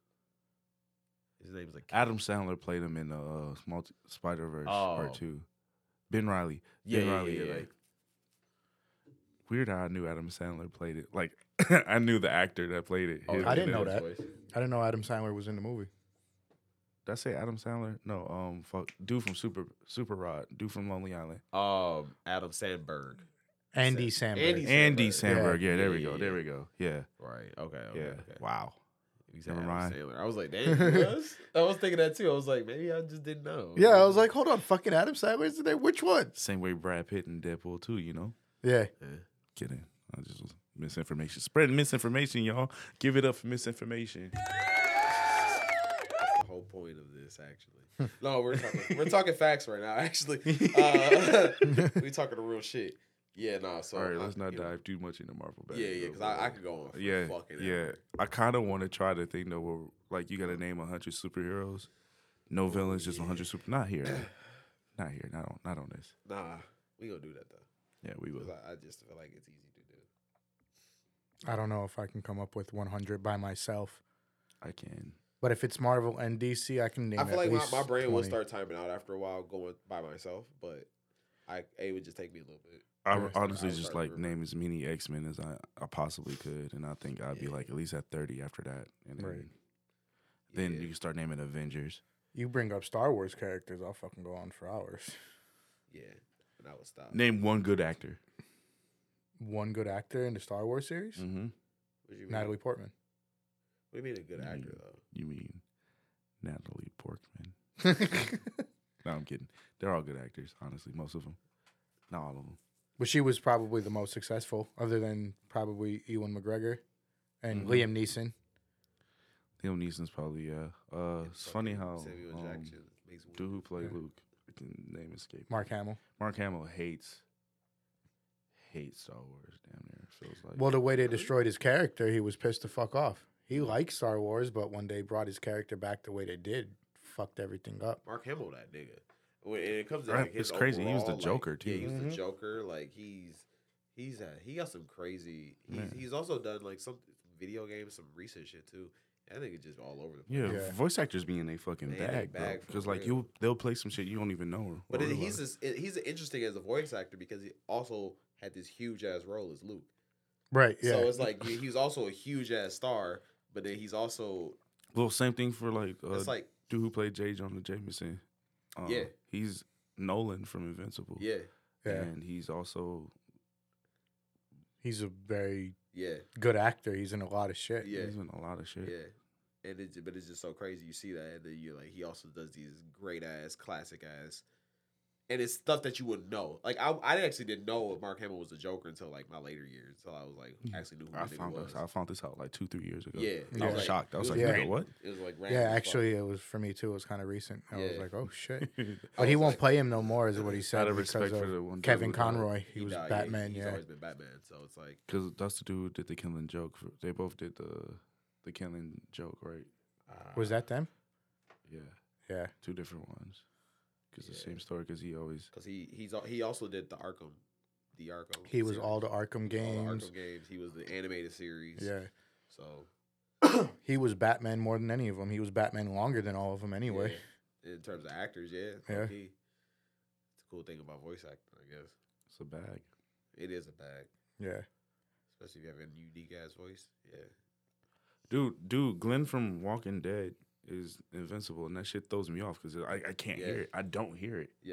Speaker 1: his name is like
Speaker 3: Adam Sandler played him in uh Small Spider Verse
Speaker 1: Oh.
Speaker 3: Part Two. Ben Riley.
Speaker 1: Yeah,
Speaker 3: ben
Speaker 1: yeah,
Speaker 3: Riley.
Speaker 1: yeah, yeah.
Speaker 3: Like weird how I knew Adam Sandler played it. Like I knew the actor that played it.
Speaker 1: Oh,
Speaker 3: His-
Speaker 2: I didn't
Speaker 3: his-
Speaker 2: know that. I didn't know Adam Sandler was in the movie.
Speaker 3: Did I say Adam Sandler? No, um, fuck, dude from Super Super Rod, dude from Lonely Island,
Speaker 1: Um, Adam Sandberg.
Speaker 2: Andy
Speaker 1: Sam-
Speaker 2: Samberg.
Speaker 1: Andy
Speaker 3: Andy
Speaker 1: Samberg.
Speaker 3: Sandberg. Yeah, there we
Speaker 1: Yeah,
Speaker 3: go,
Speaker 1: yeah,
Speaker 3: there
Speaker 1: yeah.
Speaker 3: we go. Yeah,
Speaker 1: Right. Okay. okay
Speaker 3: yeah.
Speaker 1: okay.
Speaker 3: Wow.
Speaker 1: You said
Speaker 3: Never
Speaker 1: Adam
Speaker 3: mind.
Speaker 1: Sandler. I was like, damn. he was? I was thinking that too. I was like, maybe I just didn't know.
Speaker 2: Yeah, I was like, hold on, fucking Adam Sandler's in there. Which one?
Speaker 3: Same way Brad Pitt and Deadpool too. You know,
Speaker 2: Yeah.
Speaker 1: Yeah.
Speaker 3: kidding. I just was misinformation, spreading misinformation, y'all. Give it up for misinformation.
Speaker 1: That's the whole point of this, actually. No, we're talking we're talking facts right now. Actually, uh, we talking the real shit. Yeah, no. So
Speaker 3: All right,
Speaker 1: I-
Speaker 3: let's not
Speaker 1: you know,
Speaker 3: dive too much into Marvel.
Speaker 1: Yeah, yeah, because I, I could go on. For
Speaker 3: yeah,
Speaker 1: fucking
Speaker 3: yeah.
Speaker 1: ever.
Speaker 3: I kind of want to try the thing though, where like you got to name a hundred superheroes, no villains, just a hundred super. Not here, not here, not on, not on this.
Speaker 1: Nah, we gonna do that though.
Speaker 3: Yeah, we will.
Speaker 1: 'Cause I, I just feel like it's easy to do.
Speaker 2: I don't know if I can come up with one hundred by myself.
Speaker 3: I can.
Speaker 2: But if it's Marvel and D C, I can name
Speaker 1: I feel
Speaker 2: at
Speaker 1: like my,
Speaker 2: least
Speaker 1: my brain will
Speaker 2: twenty.
Speaker 1: start timing out after a while going by myself, but I it would just take me a little bit.
Speaker 3: I
Speaker 2: Yeah.
Speaker 3: honestly
Speaker 1: I'll
Speaker 3: just
Speaker 1: start
Speaker 3: like
Speaker 1: remembering.
Speaker 3: name as many X Men as I, I possibly could, and I think I'd be
Speaker 1: Yeah.
Speaker 3: like at least at thirty after that, and then,
Speaker 2: Right.
Speaker 3: then
Speaker 1: Yeah.
Speaker 3: you can start naming Avengers.
Speaker 2: You bring up Star Wars characters, I'll fucking go on for hours.
Speaker 1: Yeah, and I would stop.
Speaker 3: Name one good actor.
Speaker 2: One good actor in the Star Wars series?
Speaker 3: Mm-hmm.
Speaker 1: What do you mean?
Speaker 2: Natalie Portman.
Speaker 1: What do you mean a good
Speaker 3: Mm.
Speaker 1: actor though?
Speaker 3: You mean Natalie Portman? No, I'm kidding. They're all good actors, honestly. Most of them, not all of them.
Speaker 2: But she was probably the most successful, other than probably Ewan McGregor and
Speaker 3: Mhm.
Speaker 2: Liam Neeson.
Speaker 3: Liam Neeson's probably yeah. Uh, it's funny how
Speaker 1: Samuel
Speaker 3: um,
Speaker 1: Jackson
Speaker 3: Makes Dude who played yeah. Luke. I can name escape.
Speaker 2: Mark Hamill.
Speaker 3: Mark Hamill hates hates Star Wars. Damn near feels like.
Speaker 2: Well, the way they destroyed his character, he was pissed the fuck off. He liked Star Wars, but when they brought his character back the way they did, fucked everything up.
Speaker 1: Mark Hamill, that nigga. When it comes to
Speaker 3: right.
Speaker 1: like, his
Speaker 3: it's crazy.
Speaker 1: Overall,
Speaker 3: he was the Joker
Speaker 1: like,
Speaker 3: too.
Speaker 1: Yeah, he was
Speaker 2: mm-hmm.
Speaker 1: the Joker. Like he's he's uh, he got some crazy. He's, he's also done like some video games, some recent shit too. I think it's just all over the place.
Speaker 3: Yeah, yeah. Voice actors be in a fucking they bag, bag bro. Because like you, they'll play some shit you don't even know.
Speaker 1: But it, he's just, it, he's interesting as a voice actor because he also had this huge ass role as Luke.
Speaker 2: Right. Yeah.
Speaker 1: So it's like he's also a huge ass star, but then he's also
Speaker 3: well, same thing for like uh,
Speaker 1: it's like
Speaker 3: dude who played J. Jonah Jameson. Um,
Speaker 1: yeah,
Speaker 3: he's Nolan from Invincible.
Speaker 1: Yeah,
Speaker 2: yeah,
Speaker 3: and he's also
Speaker 2: he's a very
Speaker 1: yeah
Speaker 2: good actor. He's in a lot of shit.
Speaker 1: Yeah,
Speaker 3: he's in a lot of shit.
Speaker 1: Yeah, and it's but it's just so crazy. You see that, and then you're like, he also does these great ass, classic ass. And it's stuff that you wouldn't know. Like I, I actually didn't know Mark Hamill was the Joker until like my later years. Until I was like actually knew who
Speaker 3: I
Speaker 1: the
Speaker 3: found
Speaker 1: was.
Speaker 3: this. I found this out like two, three years ago.
Speaker 1: Yeah,
Speaker 3: I was
Speaker 1: like,
Speaker 3: shocked. I was, was like,
Speaker 2: yeah.
Speaker 3: nigga, what?
Speaker 1: It was like
Speaker 2: yeah, actually, it was for me too. It was kind of recent. I
Speaker 1: yeah.
Speaker 2: was like, oh shit. But he won't like, play him no more, is what he said.
Speaker 3: Out of respect for the one
Speaker 2: Kevin Conroy, he,
Speaker 1: he
Speaker 2: was
Speaker 1: died,
Speaker 2: Batman.
Speaker 1: Yeah, he's
Speaker 2: yeah,
Speaker 1: always been Batman. So it's like
Speaker 3: because that's the dude who did the Killing Joke. For, they both did the the Killing Joke, right?
Speaker 2: Uh, was that them?
Speaker 3: Yeah,
Speaker 2: yeah,
Speaker 3: two different ones. Because
Speaker 1: yeah.
Speaker 3: the same story, because he always...
Speaker 1: Because he he's he also did the Arkham, the Arkham
Speaker 2: He was
Speaker 1: series.
Speaker 2: all the Arkham games.
Speaker 1: All the Arkham games. He was the animated series.
Speaker 2: Yeah.
Speaker 1: So...
Speaker 2: he was Batman more than any of them. He was Batman longer than all of them anyway.
Speaker 1: Yeah. In terms of actors, yeah.
Speaker 2: Yeah.
Speaker 1: It's a cool thing about voice acting, I guess.
Speaker 3: It's a bag.
Speaker 1: It is a bag.
Speaker 2: Yeah.
Speaker 1: Especially if you have a unique-ass voice. Yeah.
Speaker 3: Dude, dude, Glenn from Walking Dead is invincible, and that shit throws me off because I, I can't
Speaker 1: yeah.
Speaker 3: hear it. I don't hear it.
Speaker 1: Yeah.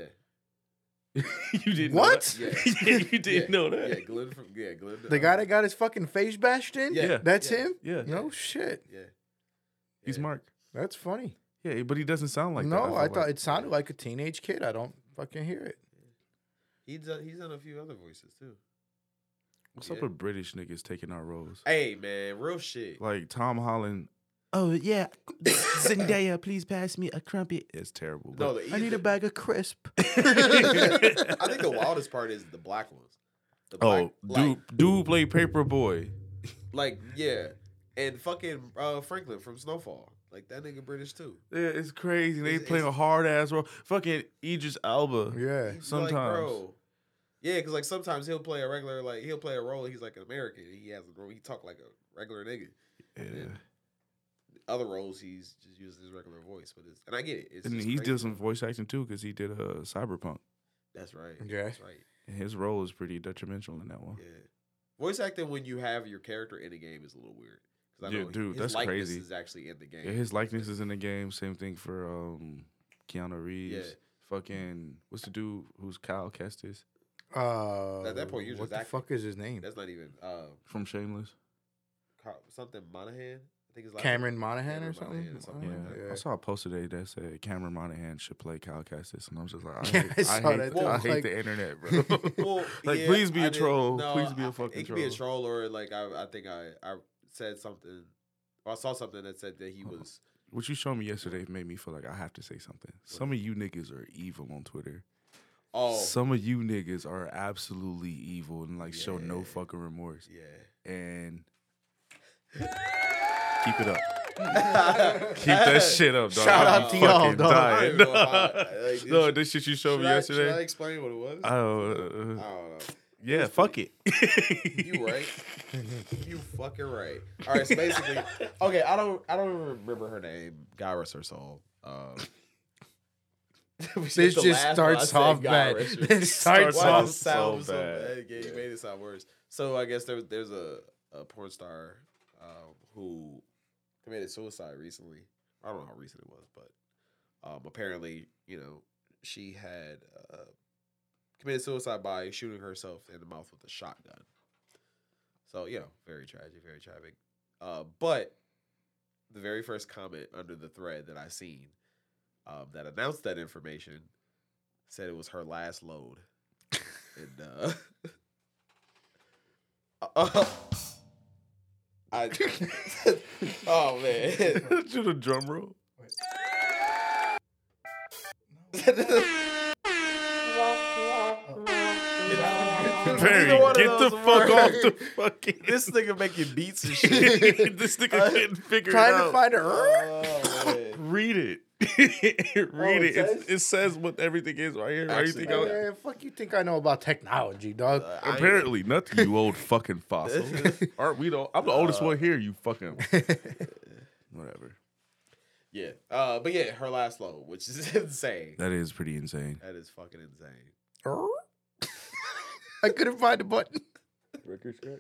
Speaker 3: you didn't
Speaker 2: what?
Speaker 3: know that? Yeah. yeah, you didn't
Speaker 1: yeah.
Speaker 3: know that.
Speaker 1: Yeah, Glenn from yeah, Glenn.
Speaker 2: The guy that got his fucking face bashed in?
Speaker 1: Yeah.
Speaker 2: That's
Speaker 1: yeah.
Speaker 2: him?
Speaker 3: Yeah.
Speaker 2: No
Speaker 1: yeah.
Speaker 2: shit.
Speaker 1: Yeah.
Speaker 3: He's
Speaker 1: yeah.
Speaker 3: Mark.
Speaker 2: That's funny.
Speaker 3: Yeah, but he doesn't sound like
Speaker 2: no,
Speaker 3: that.
Speaker 2: No,
Speaker 3: I,
Speaker 2: I thought like. it sounded like a teenage kid. I don't fucking hear it.
Speaker 1: He's done, he's done a few other voices too.
Speaker 3: What's
Speaker 1: yeah.
Speaker 3: up with British niggas taking our roles?
Speaker 1: Hey man, real shit.
Speaker 3: Like Tom Holland. Oh yeah, Zendaya, please pass me a crumpet. It's terrible.
Speaker 1: No, the,
Speaker 2: I need a bag of crisp.
Speaker 1: I think the wildest part is the black ones. The black,
Speaker 3: oh, dude,
Speaker 1: like,
Speaker 3: dude played Paperboy.
Speaker 1: Like yeah, and fucking uh, Franklin from Snowfall. Like that nigga British too.
Speaker 3: Yeah, it's crazy. They
Speaker 1: It's,
Speaker 3: play
Speaker 1: it's,
Speaker 3: a hard ass role. Fucking Idris Elba.
Speaker 2: Yeah,
Speaker 3: sometimes.
Speaker 1: Like, bro, yeah, because like sometimes he'll play a regular like he'll play a role. He's like an American. He has a role. He talk like a regular nigga.
Speaker 3: Yeah.
Speaker 1: Other roles, he's just using his regular voice, but it's and I get it. It's
Speaker 3: and he did some voice acting too because he did uh, Cyberpunk.
Speaker 1: That's right.
Speaker 2: Yeah,
Speaker 1: that's right.
Speaker 3: And his role is pretty detrimental in that one.
Speaker 1: Yeah, voice acting when you have your character in a game is a little weird. I
Speaker 3: yeah,
Speaker 1: know
Speaker 3: dude,
Speaker 1: his
Speaker 3: that's
Speaker 1: likeness
Speaker 3: crazy.
Speaker 1: Is actually in the game.
Speaker 3: Yeah, his likeness is in the game. Same thing for um, Keanu Reeves.
Speaker 1: Yeah.
Speaker 3: Fucking what's the dude who's Kyle Kestis?
Speaker 2: Uh,
Speaker 1: At that point, you're
Speaker 2: what
Speaker 1: just
Speaker 2: the
Speaker 1: acting.
Speaker 2: fuck is his name?
Speaker 1: That's not even uh,
Speaker 3: From Shameless.
Speaker 1: Carl, something Monahan. I think his last
Speaker 2: Cameron
Speaker 1: name.
Speaker 2: Monaghan
Speaker 1: Cameron
Speaker 2: or something.
Speaker 1: Monaghan or something
Speaker 3: Yeah.
Speaker 1: like that.
Speaker 2: Yeah.
Speaker 3: I saw a post today that said Cameron Monaghan should play Kyle Kestis, and I was just like, I
Speaker 2: Yeah,
Speaker 3: hate,
Speaker 2: I
Speaker 3: I
Speaker 2: saw
Speaker 3: hate,
Speaker 2: that
Speaker 3: I
Speaker 2: too.
Speaker 3: hate
Speaker 2: Like-
Speaker 3: the internet, bro.
Speaker 1: Well,
Speaker 3: like,
Speaker 1: yeah,
Speaker 3: please be
Speaker 1: I
Speaker 3: a
Speaker 1: did-
Speaker 3: troll.
Speaker 1: no,
Speaker 3: please be
Speaker 1: I-
Speaker 3: a fucking
Speaker 1: It could
Speaker 3: troll.
Speaker 1: be a troll, or like I, I think I, I said something. Or I saw something that said that he was.
Speaker 3: What you showed me yesterday made me feel like I have to say something. Some of you niggas are evil on Twitter.
Speaker 1: Oh,
Speaker 3: Some of you niggas are absolutely evil and like show no
Speaker 1: Yeah.
Speaker 3: fucking remorse.
Speaker 1: yeah.
Speaker 3: And keep it up. Keep that shit up, dog.
Speaker 2: Shout
Speaker 3: I'm
Speaker 2: out to y'all,
Speaker 3: fucking
Speaker 2: dog.
Speaker 1: I don't
Speaker 3: dying.
Speaker 1: even know if I- like,
Speaker 3: No,
Speaker 1: should-
Speaker 3: this shit you showed
Speaker 1: should
Speaker 3: me
Speaker 1: I-
Speaker 3: yesterday.
Speaker 1: Should I explain what it was?
Speaker 3: I don't, uh,
Speaker 1: I don't know.
Speaker 3: yeah,
Speaker 1: was
Speaker 3: fuck it.
Speaker 1: You right. You fucking right. All right, so basically, okay, I don't, I don't even remember her name. God rest her soul. Um,
Speaker 2: This just starts off bad. This starts
Speaker 1: Why
Speaker 2: off
Speaker 1: does it sound
Speaker 3: so
Speaker 1: so
Speaker 3: bad.
Speaker 1: bad? Yeah, you made it sound worse. So I guess there, there's a, a porn star um, who committed suicide recently. I don't know how recent it was, but um, apparently, you know, she had uh, committed suicide by shooting herself in the mouth with a shotgun. So, you know, very tragic, very tragic. Uh, but the very first comment under the thread that I seen um, that announced that information said it was her last load. And, uh, uh, I, oh, man.
Speaker 3: To the drum roll. Barry,
Speaker 1: Neither one of
Speaker 3: get the
Speaker 1: those
Speaker 3: fuck
Speaker 1: work.
Speaker 3: off the fucking.
Speaker 1: This nigga making beats and shit.
Speaker 3: This nigga couldn't figure
Speaker 2: Trying
Speaker 3: it
Speaker 2: to
Speaker 3: out.
Speaker 2: find a.
Speaker 1: Oh, man.
Speaker 3: Read it. Read
Speaker 2: Oh,
Speaker 3: it.
Speaker 2: it
Speaker 3: It,
Speaker 2: says?
Speaker 3: it says what everything is right here. Right? You
Speaker 1: Actually,
Speaker 3: think
Speaker 2: Oh,
Speaker 3: I-
Speaker 2: yeah, fuck you think I know about technology, dog?
Speaker 1: Uh, I ain't-
Speaker 3: Apparently nothing, you old fucking fossil. Aren't we the? I'm the oldest one here. You fucking whatever.
Speaker 1: Yeah. Uh, but yeah, her last low, which is insane.
Speaker 3: That is pretty insane.
Speaker 1: That is fucking insane.
Speaker 2: I couldn't find the button.
Speaker 3: Record scratch.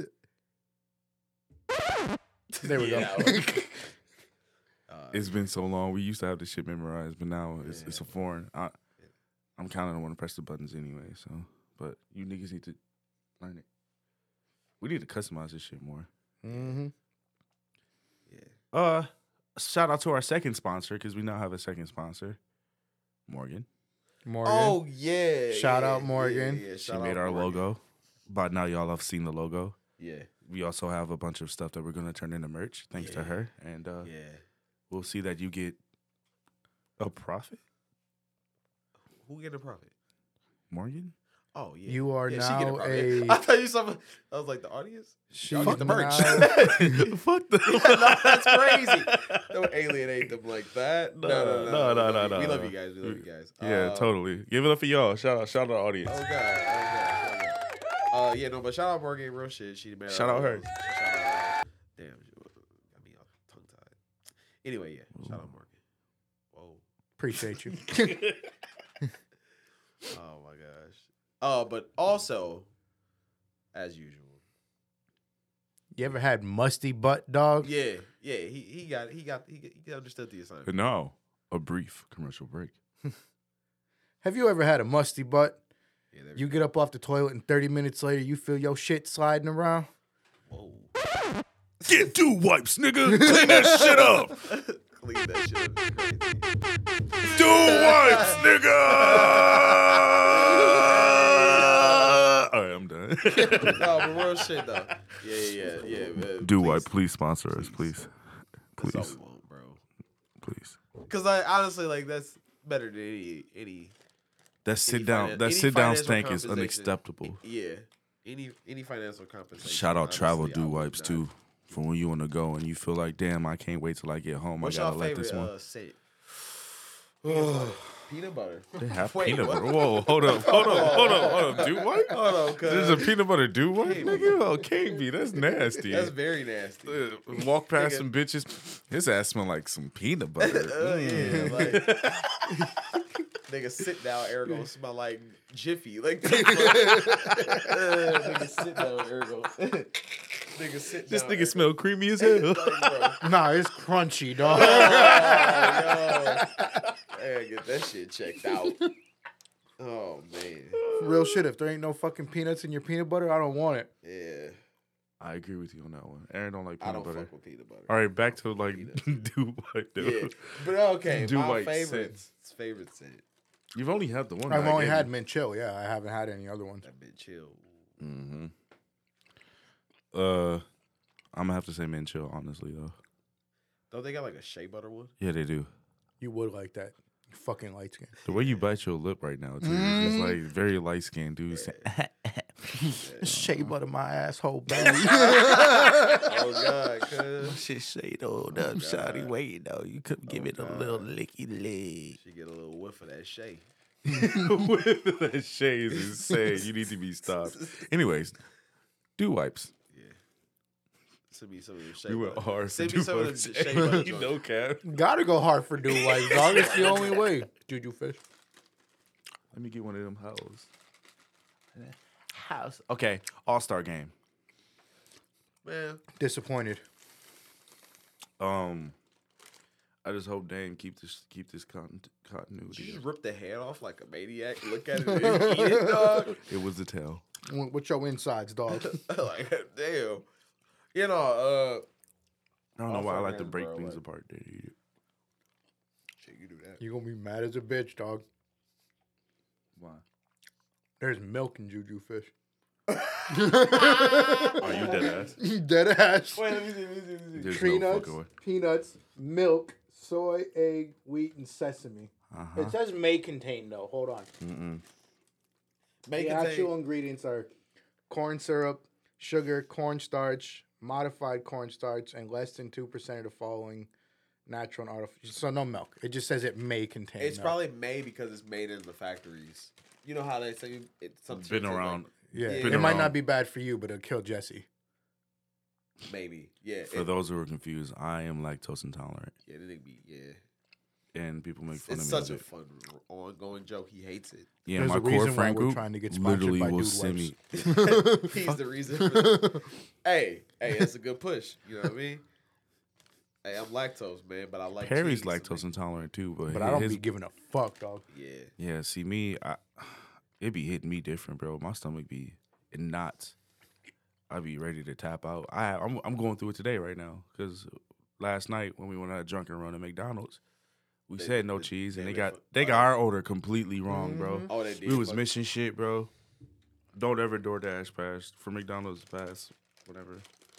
Speaker 2: There we
Speaker 1: Yeah,
Speaker 2: go.
Speaker 1: Uh,
Speaker 3: It's been so long. We used to have this shit memorized, but now it's
Speaker 1: Yeah.
Speaker 3: it's a foreign. I, I'm kind of don't want to press the buttons anyway. So, but you niggas need to learn it. We need to customize this shit more.
Speaker 2: Mm-hmm.
Speaker 1: yeah.
Speaker 3: Uh, shout out to our second sponsor because we now have a second sponsor, Morgan.
Speaker 2: Morgan.
Speaker 1: Oh yeah.
Speaker 2: Shout
Speaker 1: yeah,
Speaker 2: out Morgan.
Speaker 1: Yeah, yeah,
Speaker 3: She
Speaker 1: shout
Speaker 3: made
Speaker 1: out
Speaker 3: our
Speaker 1: Morgan.
Speaker 3: logo. By now, y'all have seen the logo.
Speaker 1: Yeah.
Speaker 3: We also have a bunch of stuff that we're gonna turn into merch, thanks to
Speaker 1: Yeah.
Speaker 3: her, and uh,
Speaker 1: Yeah.
Speaker 3: we'll see that you get a profit.
Speaker 1: Who get a profit?
Speaker 3: Morgan.
Speaker 1: Oh yeah.
Speaker 2: You are
Speaker 1: yeah, she get
Speaker 2: now
Speaker 1: profit.
Speaker 2: a-
Speaker 1: I thought you something. I was like the audience.
Speaker 2: She
Speaker 1: Y'all get the merch.
Speaker 2: now-
Speaker 3: Fuck the.
Speaker 1: no, that's crazy. Don't alienate them like that. No, no, no,
Speaker 3: No, no,
Speaker 1: We
Speaker 3: no,
Speaker 1: love you.
Speaker 3: no,
Speaker 1: We love
Speaker 3: no.
Speaker 1: you guys. We love you guys.
Speaker 3: Yeah,
Speaker 1: Uh,
Speaker 3: totally. Give it up for y'all. Shout out, shout out our audience.
Speaker 1: Oh god. Oh god. Oh god. Uh, yeah, no, but shout out Morgan, real shit. She made
Speaker 3: Shout
Speaker 1: our
Speaker 3: out her.
Speaker 1: logos. Shout out. Damn, got me all tongue tied. Anyway, yeah, shout out Morgan. Whoa.
Speaker 2: Appreciate you.
Speaker 1: Oh my gosh. Oh, but also, as usual.
Speaker 2: You ever had musty butt, dog?
Speaker 1: Yeah, yeah. He he got he got he, he understood the assignment.
Speaker 3: But now, a brief commercial break.
Speaker 2: Have you ever had a musty butt?
Speaker 1: Yeah, there
Speaker 2: You
Speaker 1: we
Speaker 2: get up off the toilet and thirty minutes later you feel your shit sliding around?
Speaker 1: go.
Speaker 3: Get two wipes, nigga. Clean that shit up.
Speaker 1: Whoa. Clean that shit up. It's crazy.
Speaker 3: Two wipes, nigga. All right, I'm done.
Speaker 1: No, but real shit though. Yeah, yeah, yeah, yeah. Man.
Speaker 3: Do
Speaker 1: Please.
Speaker 3: wipe, please sponsor us, please,
Speaker 1: That's all
Speaker 3: please,
Speaker 1: we want, bro.
Speaker 3: please.
Speaker 1: Because I honestly like that's better than any any.
Speaker 3: That sit
Speaker 1: Any
Speaker 3: down,
Speaker 1: finan-
Speaker 3: that
Speaker 1: any
Speaker 3: sit down
Speaker 1: financial
Speaker 3: stank is
Speaker 1: compensation.
Speaker 3: unacceptable.
Speaker 1: Yeah, any any financial compensation.
Speaker 3: Shout out travel
Speaker 1: honestly, I
Speaker 3: do
Speaker 1: would
Speaker 3: wipes
Speaker 1: not.
Speaker 3: too, for when you want to go and you feel like, damn, I can't wait till I get home.
Speaker 1: What's
Speaker 3: I gotta
Speaker 1: your
Speaker 3: let
Speaker 1: favorite
Speaker 3: this one.
Speaker 1: uh, scent? Peanut butter.
Speaker 3: They have
Speaker 1: Wait,
Speaker 3: peanut
Speaker 1: what?
Speaker 3: butter. Whoa, hold up, hold up, hold up, hold up. Do wipe?
Speaker 1: Hold on, cuz.
Speaker 3: There's a peanut butter do wipe,
Speaker 1: Can't be.
Speaker 3: nigga. Oh, can't be. That's nasty.
Speaker 1: That's very nasty.
Speaker 3: Uh, Walk past
Speaker 1: Nigga.
Speaker 3: some bitches. His ass smell like some peanut butter.
Speaker 1: Oh yeah,
Speaker 3: Mm.
Speaker 1: like nigga sit down, air gonna smell like Jiffy. Like nigga sit down, air gonna nigga sit
Speaker 3: This
Speaker 1: down.
Speaker 3: nigga
Speaker 1: air
Speaker 3: smell creamy as hell.
Speaker 1: Like, bro.
Speaker 2: Nah, it's crunchy, dog.
Speaker 1: Oh, yo. Man, get that shit checked out. Oh man,
Speaker 2: Real shit. If there ain't no fucking peanuts in your peanut butter, I don't want it.
Speaker 1: yeah.
Speaker 3: I agree with you on that one. Aaron don't like
Speaker 1: I
Speaker 3: peanut
Speaker 1: don't
Speaker 3: butter.
Speaker 1: fuck with peanut butter.
Speaker 3: All right, back to like
Speaker 1: Peanuts.
Speaker 3: do wipe though.
Speaker 1: Yeah, but okay,
Speaker 3: Do
Speaker 1: my
Speaker 3: white
Speaker 1: favorite
Speaker 3: scent.
Speaker 1: favorite scent.
Speaker 3: You've only had the one.
Speaker 2: I've
Speaker 3: that I
Speaker 2: only
Speaker 3: gave
Speaker 2: had
Speaker 3: you.
Speaker 2: mint chill. Yeah, I haven't had any other ones.
Speaker 1: That been chill.
Speaker 3: Mm-hmm. Uh, I'm gonna have to say mint chill, honestly though.
Speaker 1: Don't they got like a shea butter one?
Speaker 3: Yeah, they do.
Speaker 2: You would like that. You fucking light skin.
Speaker 3: The way you bite your lip right now, too,
Speaker 2: Mm.
Speaker 3: is like very light skinned, dude.
Speaker 2: Shea butter my asshole, baby.
Speaker 1: Oh god, cuz
Speaker 3: Shit, shade old
Speaker 1: up, shawty.
Speaker 3: Wait, though, you could
Speaker 1: give it a little
Speaker 3: licky leg.
Speaker 1: she get a little whiff of that shea.
Speaker 3: That shade is insane. You need to be stopped. Anyways, do wipes.
Speaker 1: Yeah. Send me some of the shea
Speaker 3: We went
Speaker 1: butter.
Speaker 3: hard for
Speaker 1: Send me
Speaker 3: do
Speaker 1: some of
Speaker 3: wipes.
Speaker 1: the shea butter.
Speaker 3: You
Speaker 1: joints.
Speaker 3: know, Cap.
Speaker 2: Gotta go hard for do white, dog. It's the only way. Juju fish.
Speaker 3: Let me get one of them hoes. House. Okay, All Star game.
Speaker 1: Man,
Speaker 2: Disappointed.
Speaker 3: Um, I just hope Dame keep this keep this con-
Speaker 1: did
Speaker 3: continuity.
Speaker 1: you just rip the head off like a maniac? Look at it and eat it, dog.
Speaker 3: It was the tail.
Speaker 2: Wh- What's your insides, dog?
Speaker 1: Like, damn. You know, uh,
Speaker 3: I don't know why I
Speaker 1: All-Star
Speaker 3: like to
Speaker 1: game,
Speaker 3: break
Speaker 1: bro,
Speaker 3: things
Speaker 1: like-
Speaker 3: apart. Dude. Eat it.
Speaker 1: shit, you do that.
Speaker 2: You gonna be mad as a bitch, dog.
Speaker 3: Why?
Speaker 2: There's milk in Juju fish.
Speaker 3: Are you dead ass?
Speaker 2: Dead ass.
Speaker 1: Wait, let me see, let me see, let me see.
Speaker 3: There's no
Speaker 2: Peanuts,
Speaker 3: fucking way.
Speaker 2: peanuts, milk, soy, egg, wheat, and sesame.
Speaker 3: Uh-huh.
Speaker 2: It says may contain though. Hold on.
Speaker 3: Mm-mm.
Speaker 1: Make
Speaker 2: The
Speaker 1: it
Speaker 2: actual ingredients are corn syrup, sugar, cornstarch, modified cornstarch, and less than two percent of the following natural and artificial. So no milk. It just says it may contain.
Speaker 1: It's
Speaker 2: milk.
Speaker 1: probably made because it's made in the factories. You know how they say it, some
Speaker 3: Been
Speaker 1: shit tastes
Speaker 3: around.
Speaker 1: Like,
Speaker 2: yeah.
Speaker 1: yeah.
Speaker 2: It
Speaker 3: Been
Speaker 2: might
Speaker 3: around.
Speaker 2: not be bad for you, but it'll kill Jesse.
Speaker 1: maybe, yeah.
Speaker 3: For
Speaker 1: it,
Speaker 3: those who are confused, I am lactose intolerant,
Speaker 1: yeah, they be, yeah.
Speaker 3: and people make
Speaker 1: It's,
Speaker 3: fun
Speaker 1: it's
Speaker 3: of me.
Speaker 1: such a
Speaker 3: of it.
Speaker 1: fun, ongoing joke. He hates it.
Speaker 3: Yeah,
Speaker 2: There's
Speaker 3: my
Speaker 2: a
Speaker 3: core
Speaker 2: reason why
Speaker 3: friend
Speaker 2: we're
Speaker 3: group
Speaker 2: trying to get sponsored
Speaker 3: literally
Speaker 2: by
Speaker 3: will
Speaker 2: Dude
Speaker 3: send me.
Speaker 1: He's the reason. For the, hey, hey, it's a good push. You know what I mean? Hey, I'm lactose, man, but I like
Speaker 3: Perry's
Speaker 1: cheese, so
Speaker 3: lactose
Speaker 1: maybe-
Speaker 3: intolerant too, but,
Speaker 2: But I don't
Speaker 3: his,
Speaker 2: be giving a fuck, dog.
Speaker 1: Yeah.
Speaker 3: yeah. See me, I, it be hitting me different, bro. My stomach be in knots. I be ready to tap out. I I'm I'm going through it today right now because last night when we went on a drunken run at McDonald's, we
Speaker 1: They-
Speaker 3: said no
Speaker 1: they-
Speaker 3: cheese, and
Speaker 1: yeah,
Speaker 3: they
Speaker 1: they
Speaker 3: got
Speaker 1: fu-
Speaker 3: they got
Speaker 1: uh,
Speaker 3: our order completely wrong, bro.
Speaker 1: Oh, they did.
Speaker 3: We was
Speaker 1: fuck-
Speaker 3: missing shit, bro. Don't ever DoorDash past for McDonald's past whatever.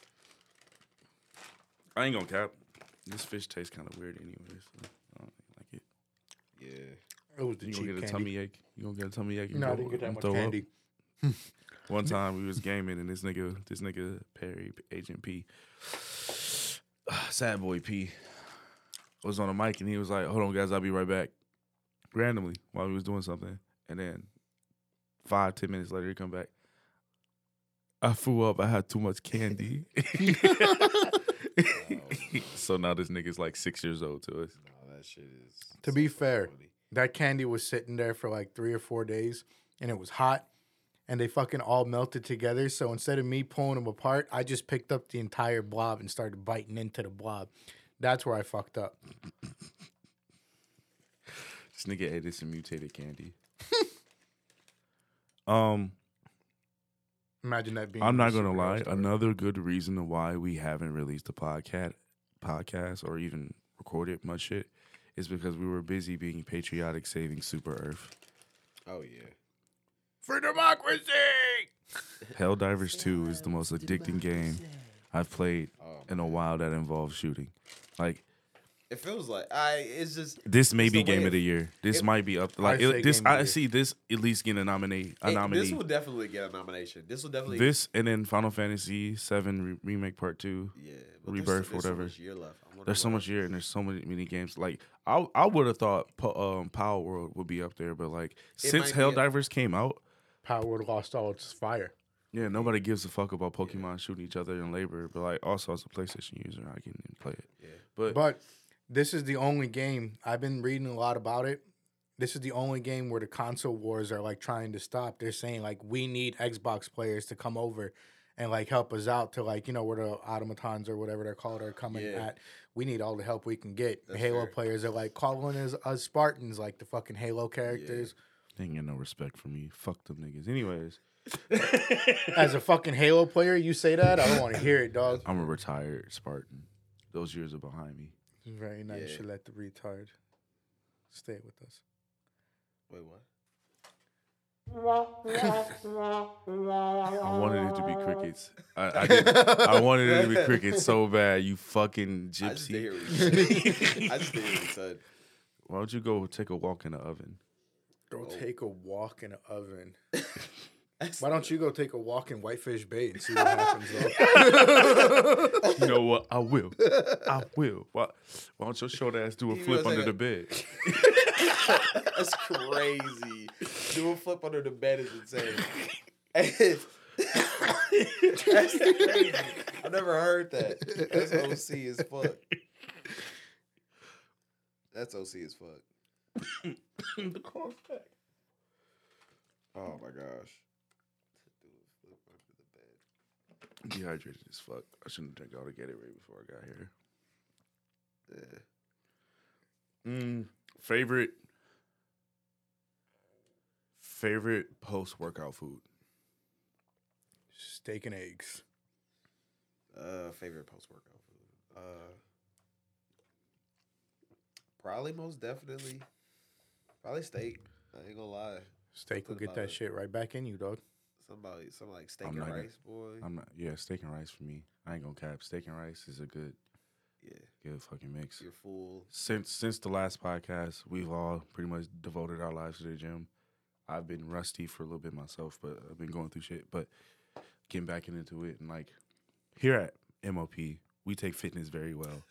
Speaker 3: I ain't gonna cap. This fish tastes kind of weird anyway. So I don't like it.
Speaker 1: Yeah.
Speaker 2: It was the
Speaker 3: You
Speaker 2: cheap
Speaker 3: gonna get a
Speaker 2: candy.
Speaker 3: tummy ache? You gonna get a tummy ache? and
Speaker 2: No, I
Speaker 3: go-
Speaker 2: didn't get that
Speaker 3: and
Speaker 2: much
Speaker 3: throw up?
Speaker 2: candy.
Speaker 3: One time we was gaming and this nigga, this nigga Perry, Agent P, Sad Boy P, was on the mic and he was like, "Hold on, guys, I'll be right back." Randomly while we was doing something, and then five, ten minutes later, he come back. I threw up. I had too much candy. So now this nigga's like six years old to us.
Speaker 1: No, that shit is.
Speaker 2: To be fair, that candy was sitting there for like three or four days, and it was hot, and they fucking all melted together. So instead of me pulling them apart, I just picked up the entire blob and started biting into the blob. That's where I fucked up.
Speaker 3: This nigga ate this mutated candy. um.
Speaker 2: Imagine that being.
Speaker 3: I'm not
Speaker 2: a
Speaker 3: gonna
Speaker 2: superhero
Speaker 3: lie.
Speaker 2: story.
Speaker 3: Another good reason why we haven't released a podcast, podcast or even recorded much shit, is because we were busy being patriotic, saving Super Earth.
Speaker 1: Oh yeah.
Speaker 2: For democracy.
Speaker 3: Helldivers two is the most addicting game I've played
Speaker 1: Oh,
Speaker 3: in a while that involves shooting. Like
Speaker 1: it feels like I. It's just.
Speaker 3: this may
Speaker 1: It's
Speaker 3: be
Speaker 1: the way
Speaker 3: game
Speaker 1: it-
Speaker 3: of the year. This
Speaker 1: it-
Speaker 3: might be up. Like
Speaker 2: I say
Speaker 3: it, this,
Speaker 2: game of the
Speaker 3: I
Speaker 2: year.
Speaker 3: see this at least getting a nominee. A
Speaker 1: it-
Speaker 3: nominee.
Speaker 1: this will definitely get a nomination. This will definitely.
Speaker 3: This and then Final Fantasy seven re- remake part two.
Speaker 1: Yeah.
Speaker 3: Rebirth,
Speaker 1: there's, there's
Speaker 3: whatever.
Speaker 1: So much year left. I wonder
Speaker 3: There's so
Speaker 1: why.
Speaker 3: much here, and there's so many many games. Like I, I would have thought Po- um, Power World would be up there, but like since
Speaker 1: might be a-
Speaker 3: Helldivers came out,
Speaker 2: Power Word lost all its fire.
Speaker 3: yeah, nobody gives a fuck about Pokemon shooting each other in labor. But like, also as a PlayStation user, I can play it.
Speaker 1: Yeah.
Speaker 3: But,
Speaker 2: But this is the only game I've been reading a lot about it. This is the only game where the console wars are like trying to stop. They're saying like we need Xbox players to come over and like help us out to like you know where the automatons or whatever they're called are coming
Speaker 1: Yeah.
Speaker 2: at. We need all the help we can get. The
Speaker 1: That's
Speaker 2: Halo
Speaker 1: fair.
Speaker 2: players are like calling us, us Spartans, like the fucking Halo characters.
Speaker 3: they ain't get no respect from me. Fuck them niggas. Anyways,
Speaker 2: As a fucking Halo player, you say that? I don't want to hear it, dog.
Speaker 3: I'm a retired Spartan. Those years are behind me.
Speaker 2: Very nice. You
Speaker 1: Yeah.
Speaker 2: should let the retard stay with us.
Speaker 1: Wait, what?
Speaker 3: I wanted it to be crickets. I, I, did, I wanted it to be crickets so bad. You fucking
Speaker 1: I just did
Speaker 3: gypsy.
Speaker 1: hear what he said. I just did hear what he said.
Speaker 3: Why don't you go take a walk in the oven?
Speaker 2: Go
Speaker 1: Oh.
Speaker 2: take a walk in an oven.
Speaker 1: That's-
Speaker 2: Why don't you go take a walk in Whitefish Bay and see what happens, though?
Speaker 3: You know what? I will. I will. Why, why don't your short ass do a
Speaker 1: You
Speaker 3: flip
Speaker 1: gonna
Speaker 3: under
Speaker 1: take
Speaker 3: the
Speaker 1: a-
Speaker 3: bed?
Speaker 1: That's crazy. Do a flip under the bed is insane. That's crazy. I've never heard that. That's O C as fuck. That's O C as fuck.
Speaker 3: The car's back.
Speaker 1: Oh my gosh. Do a flip under the bed.
Speaker 3: Dehydrated as fuck. I shouldn't drink all the Gatorade before I got here.
Speaker 1: Yeah.
Speaker 3: Mm, favorite favorite post workout food.
Speaker 2: Steak and eggs.
Speaker 1: Uh, favorite post workout food. Uh, probably most definitely. Probably steak. I ain't gonna lie.
Speaker 2: Steak will
Speaker 1: Something
Speaker 2: get that
Speaker 1: about it.
Speaker 2: shit right back in you, dog.
Speaker 1: Somebody, something like steak
Speaker 3: I'm
Speaker 1: and
Speaker 3: not gonna-
Speaker 1: rice, boy.
Speaker 3: I'm not. Yeah, steak and rice for me. I ain't gonna cap. Steak and rice is a good.
Speaker 4: Yeah.
Speaker 3: Good fucking mix.
Speaker 4: You're full.
Speaker 3: Since since the last podcast, we've all pretty much devoted our lives to the gym. I've been rusty for a little bit myself, but I've been going through shit. But getting back into it, and like here at M O P, we take fitness very well.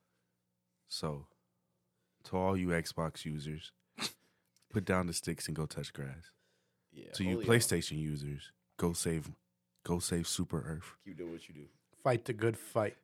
Speaker 3: So, to all you Xbox users, put down the sticks and go touch grass.
Speaker 4: Yeah.
Speaker 3: To you
Speaker 4: only
Speaker 3: PlayStation users, go save, go save Super Earth.
Speaker 4: Keep doing what you do.
Speaker 2: Fight the good fight.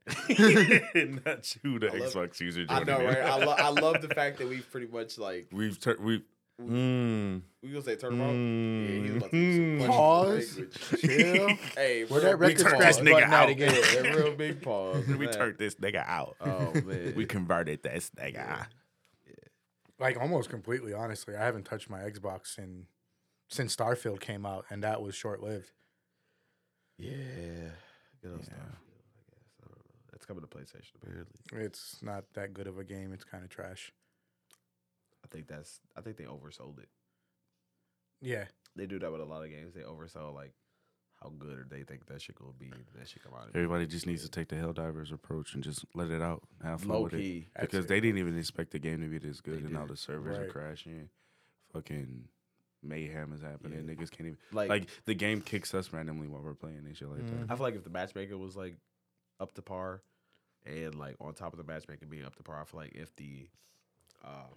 Speaker 3: Not you, the
Speaker 4: I love-
Speaker 3: Xbox user.
Speaker 4: I know,
Speaker 3: joining in.
Speaker 4: right? I, lo- I love the fact that we pretty much like
Speaker 3: We've tur- we. Mm,
Speaker 4: we gonna say turn him off.
Speaker 3: Mm.
Speaker 4: Yeah, he's about to do some
Speaker 2: Pause.
Speaker 4: language.
Speaker 2: Chill.
Speaker 4: Hey,
Speaker 2: Where
Speaker 4: real
Speaker 2: that record
Speaker 4: big
Speaker 3: turned
Speaker 2: scratch
Speaker 3: this
Speaker 4: pause.
Speaker 3: nigga
Speaker 2: button at
Speaker 3: out.
Speaker 2: again?
Speaker 4: Yeah, real big pause.
Speaker 3: we
Speaker 4: man.
Speaker 3: turned this nigga out.
Speaker 4: Oh man,
Speaker 3: We converted this nigga.
Speaker 4: Yeah.
Speaker 2: Like almost completely, honestly. I haven't touched my Xbox in, since Starfield came out, and that was short lived.
Speaker 4: yeah, good old
Speaker 3: Yeah.
Speaker 4: stuff. I guess I don't know. That's coming to PlayStation apparently.
Speaker 2: It's not that good of a game. It's kind of trash.
Speaker 4: I think that's. I think they oversold it.
Speaker 2: Yeah.
Speaker 4: They do that with a lot of games. They oversell like how good or they think that shit gonna be. And that shit come out. and be
Speaker 3: Everybody just
Speaker 4: good.
Speaker 3: needs to take the Helldivers approach and just let it out, have fun
Speaker 4: low
Speaker 3: with it.
Speaker 4: key.
Speaker 3: Because
Speaker 2: That's
Speaker 3: they
Speaker 2: it.
Speaker 3: didn't even expect the game to be this good,
Speaker 4: They
Speaker 3: and now
Speaker 4: didn't.
Speaker 3: the servers are
Speaker 2: Right.
Speaker 3: crashing. Fucking mayhem is happening.
Speaker 4: Yeah.
Speaker 3: Niggas can't even
Speaker 4: Like,
Speaker 3: like the game kicks us randomly while we're playing and shit like
Speaker 2: Mhm.
Speaker 3: that.
Speaker 4: I feel like if the matchmaker was like up to par, and like on top of the matchmaking being up to par, I feel like if the, um,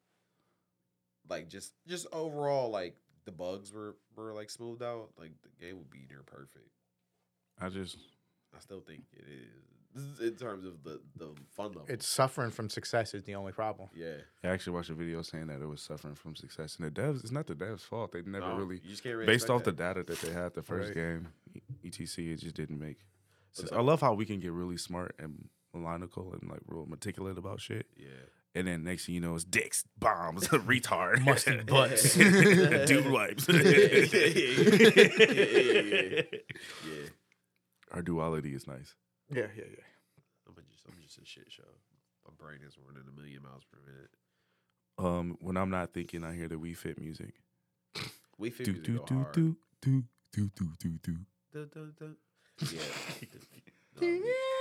Speaker 4: like just just overall like the bugs were were like smoothed out, like the game would be near perfect.
Speaker 3: I just
Speaker 4: I still think it is. This is in terms of the the fun level.
Speaker 2: It's suffering from success is the only problem.
Speaker 4: yeah.
Speaker 3: I actually watched a video saying that it was suffering from success, and the devs. It's not the devs' fault. They never
Speaker 4: No,
Speaker 3: really,
Speaker 4: you just can't really
Speaker 3: based
Speaker 4: expect
Speaker 3: off the
Speaker 4: that.
Speaker 3: data that they had the first
Speaker 2: Right.
Speaker 3: game, E T C, it just didn't make.
Speaker 4: But
Speaker 3: sense.
Speaker 4: the-
Speaker 3: I love how we can get really smart and maniacal and like real meticulous about shit.
Speaker 4: Yeah.
Speaker 3: And then next thing you know, it's dicks, bombs, retard,
Speaker 2: Musty butts.
Speaker 3: dude wipes.
Speaker 4: Yeah, yeah, yeah, yeah, yeah.
Speaker 3: Our duality is nice.
Speaker 2: Yeah, yeah, yeah.
Speaker 4: I'm just I'm just a shit show. My brain is running a million miles per minute.
Speaker 3: Um, when I'm not thinking, I hear the We Fit music.
Speaker 4: We fit
Speaker 3: Do
Speaker 4: music
Speaker 3: do
Speaker 4: go
Speaker 3: do
Speaker 4: hard.
Speaker 3: do do do do do do.
Speaker 4: Dun, dun, dun. Yeah.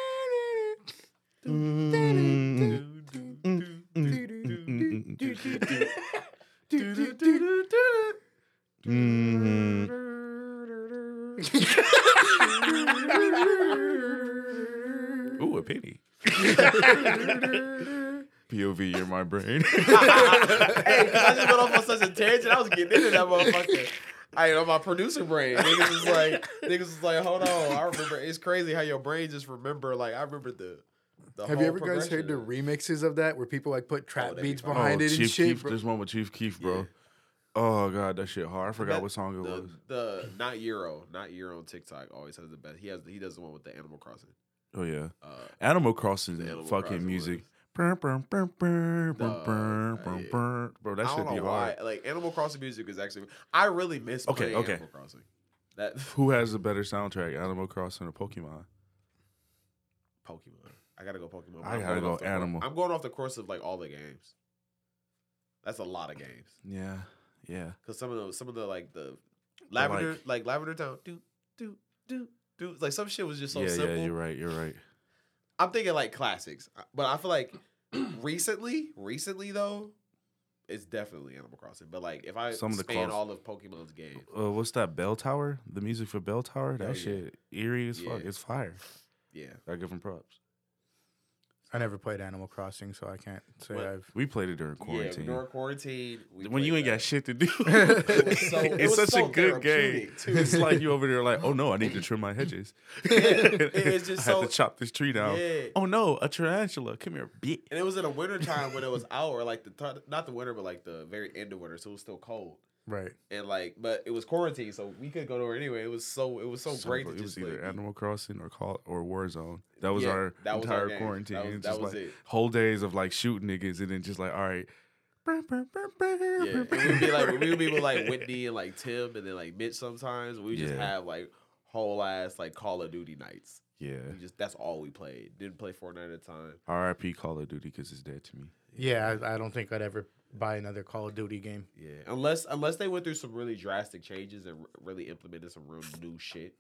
Speaker 3: Ooh, a penny. P O V, you're my brain.
Speaker 4: Hey, 'cause I just went off on such a tangent. I was getting into that motherfucker. I on my producer brain. Niggas was like, niggas was like, hold on. I remember. It's crazy how your brain just remember. Like I remember the. the
Speaker 2: Have
Speaker 4: whole
Speaker 2: you ever guys heard the
Speaker 4: progression.
Speaker 2: remixes of that where people like put trap
Speaker 4: that'd be
Speaker 2: beats
Speaker 4: fun.
Speaker 2: behind
Speaker 3: oh,
Speaker 2: it and
Speaker 3: Chief
Speaker 2: shit?
Speaker 3: Keef.
Speaker 2: bro?
Speaker 3: There's one with Chief Keef, bro.
Speaker 4: Yeah.
Speaker 3: Oh god, that shit hard. I forgot
Speaker 4: That-
Speaker 3: what song it
Speaker 4: the,
Speaker 3: was.
Speaker 4: the not Euro, not Euro on TikTok always has the best. He has he does the one with the Animal Crossing.
Speaker 3: Oh yeah,
Speaker 4: Uh,
Speaker 3: Animal Crossing
Speaker 4: The Animal
Speaker 3: fucking
Speaker 4: Crossing
Speaker 3: music.
Speaker 4: was-
Speaker 3: Brr, brr, brr, brr, brr,
Speaker 4: Dog,
Speaker 3: brr,
Speaker 4: uh,
Speaker 3: brr,
Speaker 4: yeah.
Speaker 3: brr. Bro, that
Speaker 4: I
Speaker 3: should
Speaker 4: don't
Speaker 3: be
Speaker 4: know
Speaker 3: hard.
Speaker 4: why. Like Animal Crossing music is actually. I really miss
Speaker 3: Okay,
Speaker 4: playing
Speaker 3: okay.
Speaker 4: Animal Crossing. That
Speaker 3: Who has a better soundtrack, Animal Crossing or Pokemon?
Speaker 4: Pokemon. I gotta go Pokemon.
Speaker 3: I
Speaker 4: I'm
Speaker 3: gotta
Speaker 4: going
Speaker 3: go
Speaker 4: off the cour-
Speaker 3: Animal.
Speaker 4: I'm going off the course of like all the games. That's a lot of games.
Speaker 3: Yeah, yeah.
Speaker 4: Cause some of the some of the like the Lavender
Speaker 3: like-
Speaker 4: like, Lavender Town do do do do like some shit was just so
Speaker 3: yeah,
Speaker 4: simple.
Speaker 3: yeah, you're right, you're right.
Speaker 4: I'm thinking like classics, but I feel like recently, recently though, it's definitely Animal Crossing. But like if I
Speaker 3: Some of the
Speaker 4: span
Speaker 3: class-
Speaker 4: all of Pokemon's games,
Speaker 3: Uh, what's that? Bell Tower? The music for Bell Tower? That
Speaker 4: Oh, yeah.
Speaker 3: shit eerie as fuck.
Speaker 4: Yeah.
Speaker 3: It's fire.
Speaker 4: yeah,
Speaker 3: I give them props.
Speaker 2: I never played Animal Crossing, so I can't say
Speaker 4: What?
Speaker 2: I've.
Speaker 3: We played it during
Speaker 4: yeah.
Speaker 3: quarantine.
Speaker 4: During quarantine, we
Speaker 3: when you
Speaker 4: played
Speaker 3: ain't
Speaker 4: that.
Speaker 3: got shit to do.
Speaker 4: It was so- it
Speaker 3: it's
Speaker 4: was
Speaker 3: such
Speaker 4: so
Speaker 3: a good game.
Speaker 4: therapeutic, too.
Speaker 3: It's like you over there like, oh no, I need to trim my hedges.
Speaker 4: it's just
Speaker 3: I
Speaker 4: so-
Speaker 3: had to chop this tree down.
Speaker 4: Yeah.
Speaker 3: Oh no, a tarantula. Come here, bitch.
Speaker 4: And it was in the winter time when it was out, or like the t- not the winter, but like the very end of winter, so it was still cold.
Speaker 2: Right.
Speaker 4: And like, but it was quarantine, so we couldn't go nowhere anyway. It was so it was so, great to
Speaker 3: it
Speaker 4: just
Speaker 3: was either
Speaker 4: like,
Speaker 3: Animal Crossing or Call or Warzone. That was
Speaker 4: Yeah,
Speaker 3: our
Speaker 4: that was
Speaker 3: entire
Speaker 4: our game.
Speaker 3: quarantine.
Speaker 4: That was-
Speaker 3: It's
Speaker 4: that
Speaker 3: just
Speaker 4: was
Speaker 3: like
Speaker 4: it.
Speaker 3: whole days of like shooting niggas and then just like, all right.
Speaker 4: yeah. And we'd be like, we would be with like Whitney and like Tim and then like Mitch sometimes. We just
Speaker 3: Yeah.
Speaker 4: have like whole ass like Call of Duty nights.
Speaker 3: Yeah.
Speaker 4: We just that's all we played. Didn't play Fortnite at a time.
Speaker 3: R I P Call of Duty because it's dead to me.
Speaker 2: Yeah, I, I don't think I'd ever buy another Call of Duty game.
Speaker 4: Yeah, unless unless they went through some really drastic changes and r- really implemented some real new shit.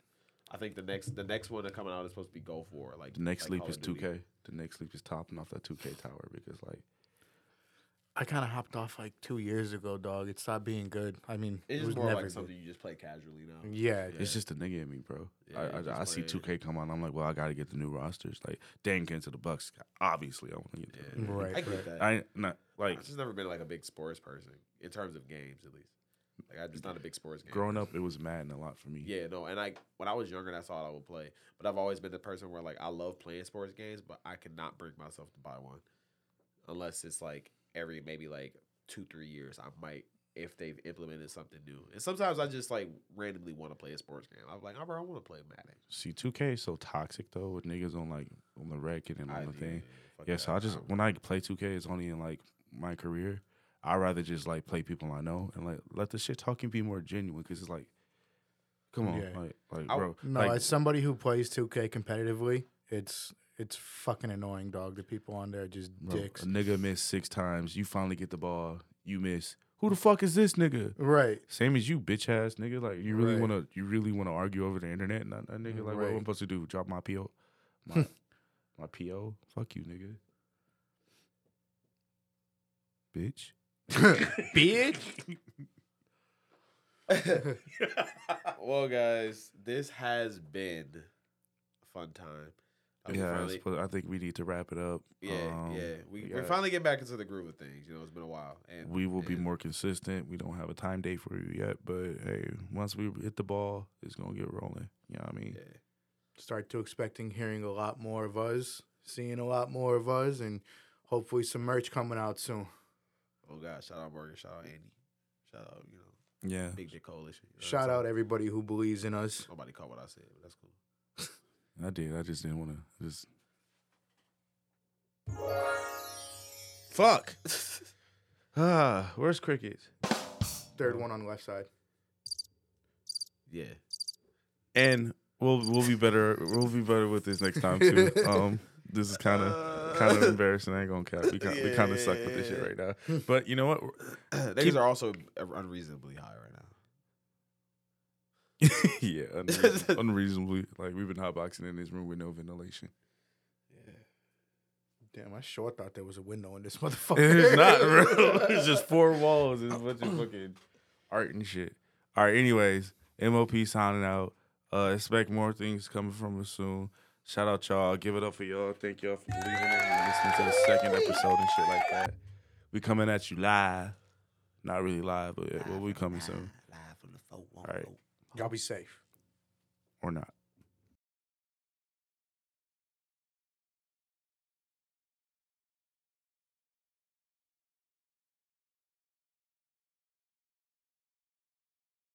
Speaker 4: I think the next the next one that coming out is supposed to be Gulf War. Like
Speaker 3: The next
Speaker 4: like
Speaker 3: leap
Speaker 4: Call
Speaker 3: is
Speaker 4: of
Speaker 3: two
Speaker 4: Duty.
Speaker 3: K. The next leap is topping off that two K tower because like
Speaker 2: I kind of hopped off like two years ago, dog. It stopped being good. I mean,
Speaker 4: It's
Speaker 2: it was
Speaker 4: just more
Speaker 2: never
Speaker 4: like
Speaker 2: good.
Speaker 4: something you just play casually now.
Speaker 2: Yeah,
Speaker 3: it's just a nigga in me, bro.
Speaker 4: Yeah,
Speaker 3: I
Speaker 4: you
Speaker 3: I, I
Speaker 4: just
Speaker 3: see
Speaker 4: playing-
Speaker 3: two K come on. I'm like, well, I gotta get the new rosters. Like Dan getting to the Bucks, obviously I want to get.
Speaker 4: Yeah,
Speaker 3: To
Speaker 2: Right,
Speaker 4: I get
Speaker 2: right.
Speaker 4: that.
Speaker 3: I ain't not like
Speaker 4: I've just never been like a big sports person in terms of games, at least. Like I'm just not a big sports game.
Speaker 3: growing up. It was Madden a lot for me.
Speaker 4: Yeah, no, and like when I was younger, that's all I would play. But I've always been the person where like I love playing sports games, but I cannot bring myself to buy one unless it's like every maybe like two three years. I might if they've implemented something new. And sometimes I just like randomly want to play a sports game. I'm like, oh, bro, I want to play Madden.
Speaker 3: See, two K is so toxic though with niggas on like on the record and
Speaker 4: I
Speaker 3: on the
Speaker 4: do,
Speaker 3: thing.
Speaker 4: fuck
Speaker 3: Yeah,
Speaker 4: that.
Speaker 3: so I just
Speaker 4: Um,
Speaker 3: when I play two K, it's only in like my career. I rather just like play people I know and like let the shit talking be more genuine because it's like, come on,
Speaker 2: Yeah.
Speaker 3: like like
Speaker 4: I-
Speaker 3: bro,
Speaker 2: No,
Speaker 3: like,
Speaker 2: as somebody who plays two K competitively, it's it's fucking annoying, dog. The people on there are just
Speaker 3: bro,
Speaker 2: dicks.
Speaker 3: a nigga missed six times. You finally get the ball. You miss. Who the fuck is this nigga?
Speaker 2: Right.
Speaker 3: Same as you, bitch ass nigga. Like you really
Speaker 2: Right.
Speaker 3: wanna you really wanna argue over the internet? Not that nigga. Like what am I
Speaker 2: Right.
Speaker 3: supposed to do? Drop my P O? My my P O? Fuck you, nigga. Bitch.
Speaker 2: Bitch.
Speaker 4: well, guys, this has been a fun time. Uh, we
Speaker 3: Yeah,
Speaker 4: finally-
Speaker 3: but I think we need to wrap it up.
Speaker 4: yeah,
Speaker 3: Um,
Speaker 4: yeah. We,
Speaker 3: we
Speaker 4: we're
Speaker 3: got-
Speaker 4: finally getting back into the groove of things. You know, it's been a while, and
Speaker 3: We will be
Speaker 4: and-
Speaker 3: more consistent. We don't have a time date for you yet, but hey, once we hit the ball, it's gonna get rolling. You know what I mean?
Speaker 4: Yeah.
Speaker 2: Start to expecting hearing a lot more of us, seeing a lot more of us, and hopefully some merch coming out soon.
Speaker 4: Oh God! Shout out Morgan. Shout out Andy. Shout out you know
Speaker 3: Yeah.
Speaker 4: Big Dick Coalition. You know what I'm
Speaker 2: Shout
Speaker 4: saying?
Speaker 2: out everybody who believes in us.
Speaker 4: Nobody caught what I said, but that's cool.
Speaker 3: I did. I just didn't want to just.
Speaker 4: Fuck.
Speaker 3: Ah, where's crickets?
Speaker 2: Third one on the left side.
Speaker 4: yeah.
Speaker 3: And we'll we'll be better. We'll be better with this next time too. Um, this is kind of kind of embarrassing. I ain't gonna cap. We kind we kind of suck with this shit right now. But you know what?
Speaker 4: Niggas
Speaker 3: Keep-
Speaker 4: are also unreasonably high right now.
Speaker 3: yeah, unreason- unreasonably. Like we've been hotboxing in this room with no ventilation.
Speaker 2: Damn, I sure thought there was a window in this motherfucker.
Speaker 3: It's not real. It's just four walls and a bunch of fucking art and shit. All right, anyways, M O P signing out. Uh, expect more things coming from us soon. Shout out y'all. Give it up for y'all. Thank y'all for believing in and listening to the second episode and shit like that. We coming at you live. Not really live, but yeah, well, we coming soon.
Speaker 4: Live from the four one
Speaker 3: All right.
Speaker 4: four.
Speaker 2: Y'all be safe.
Speaker 3: Or not.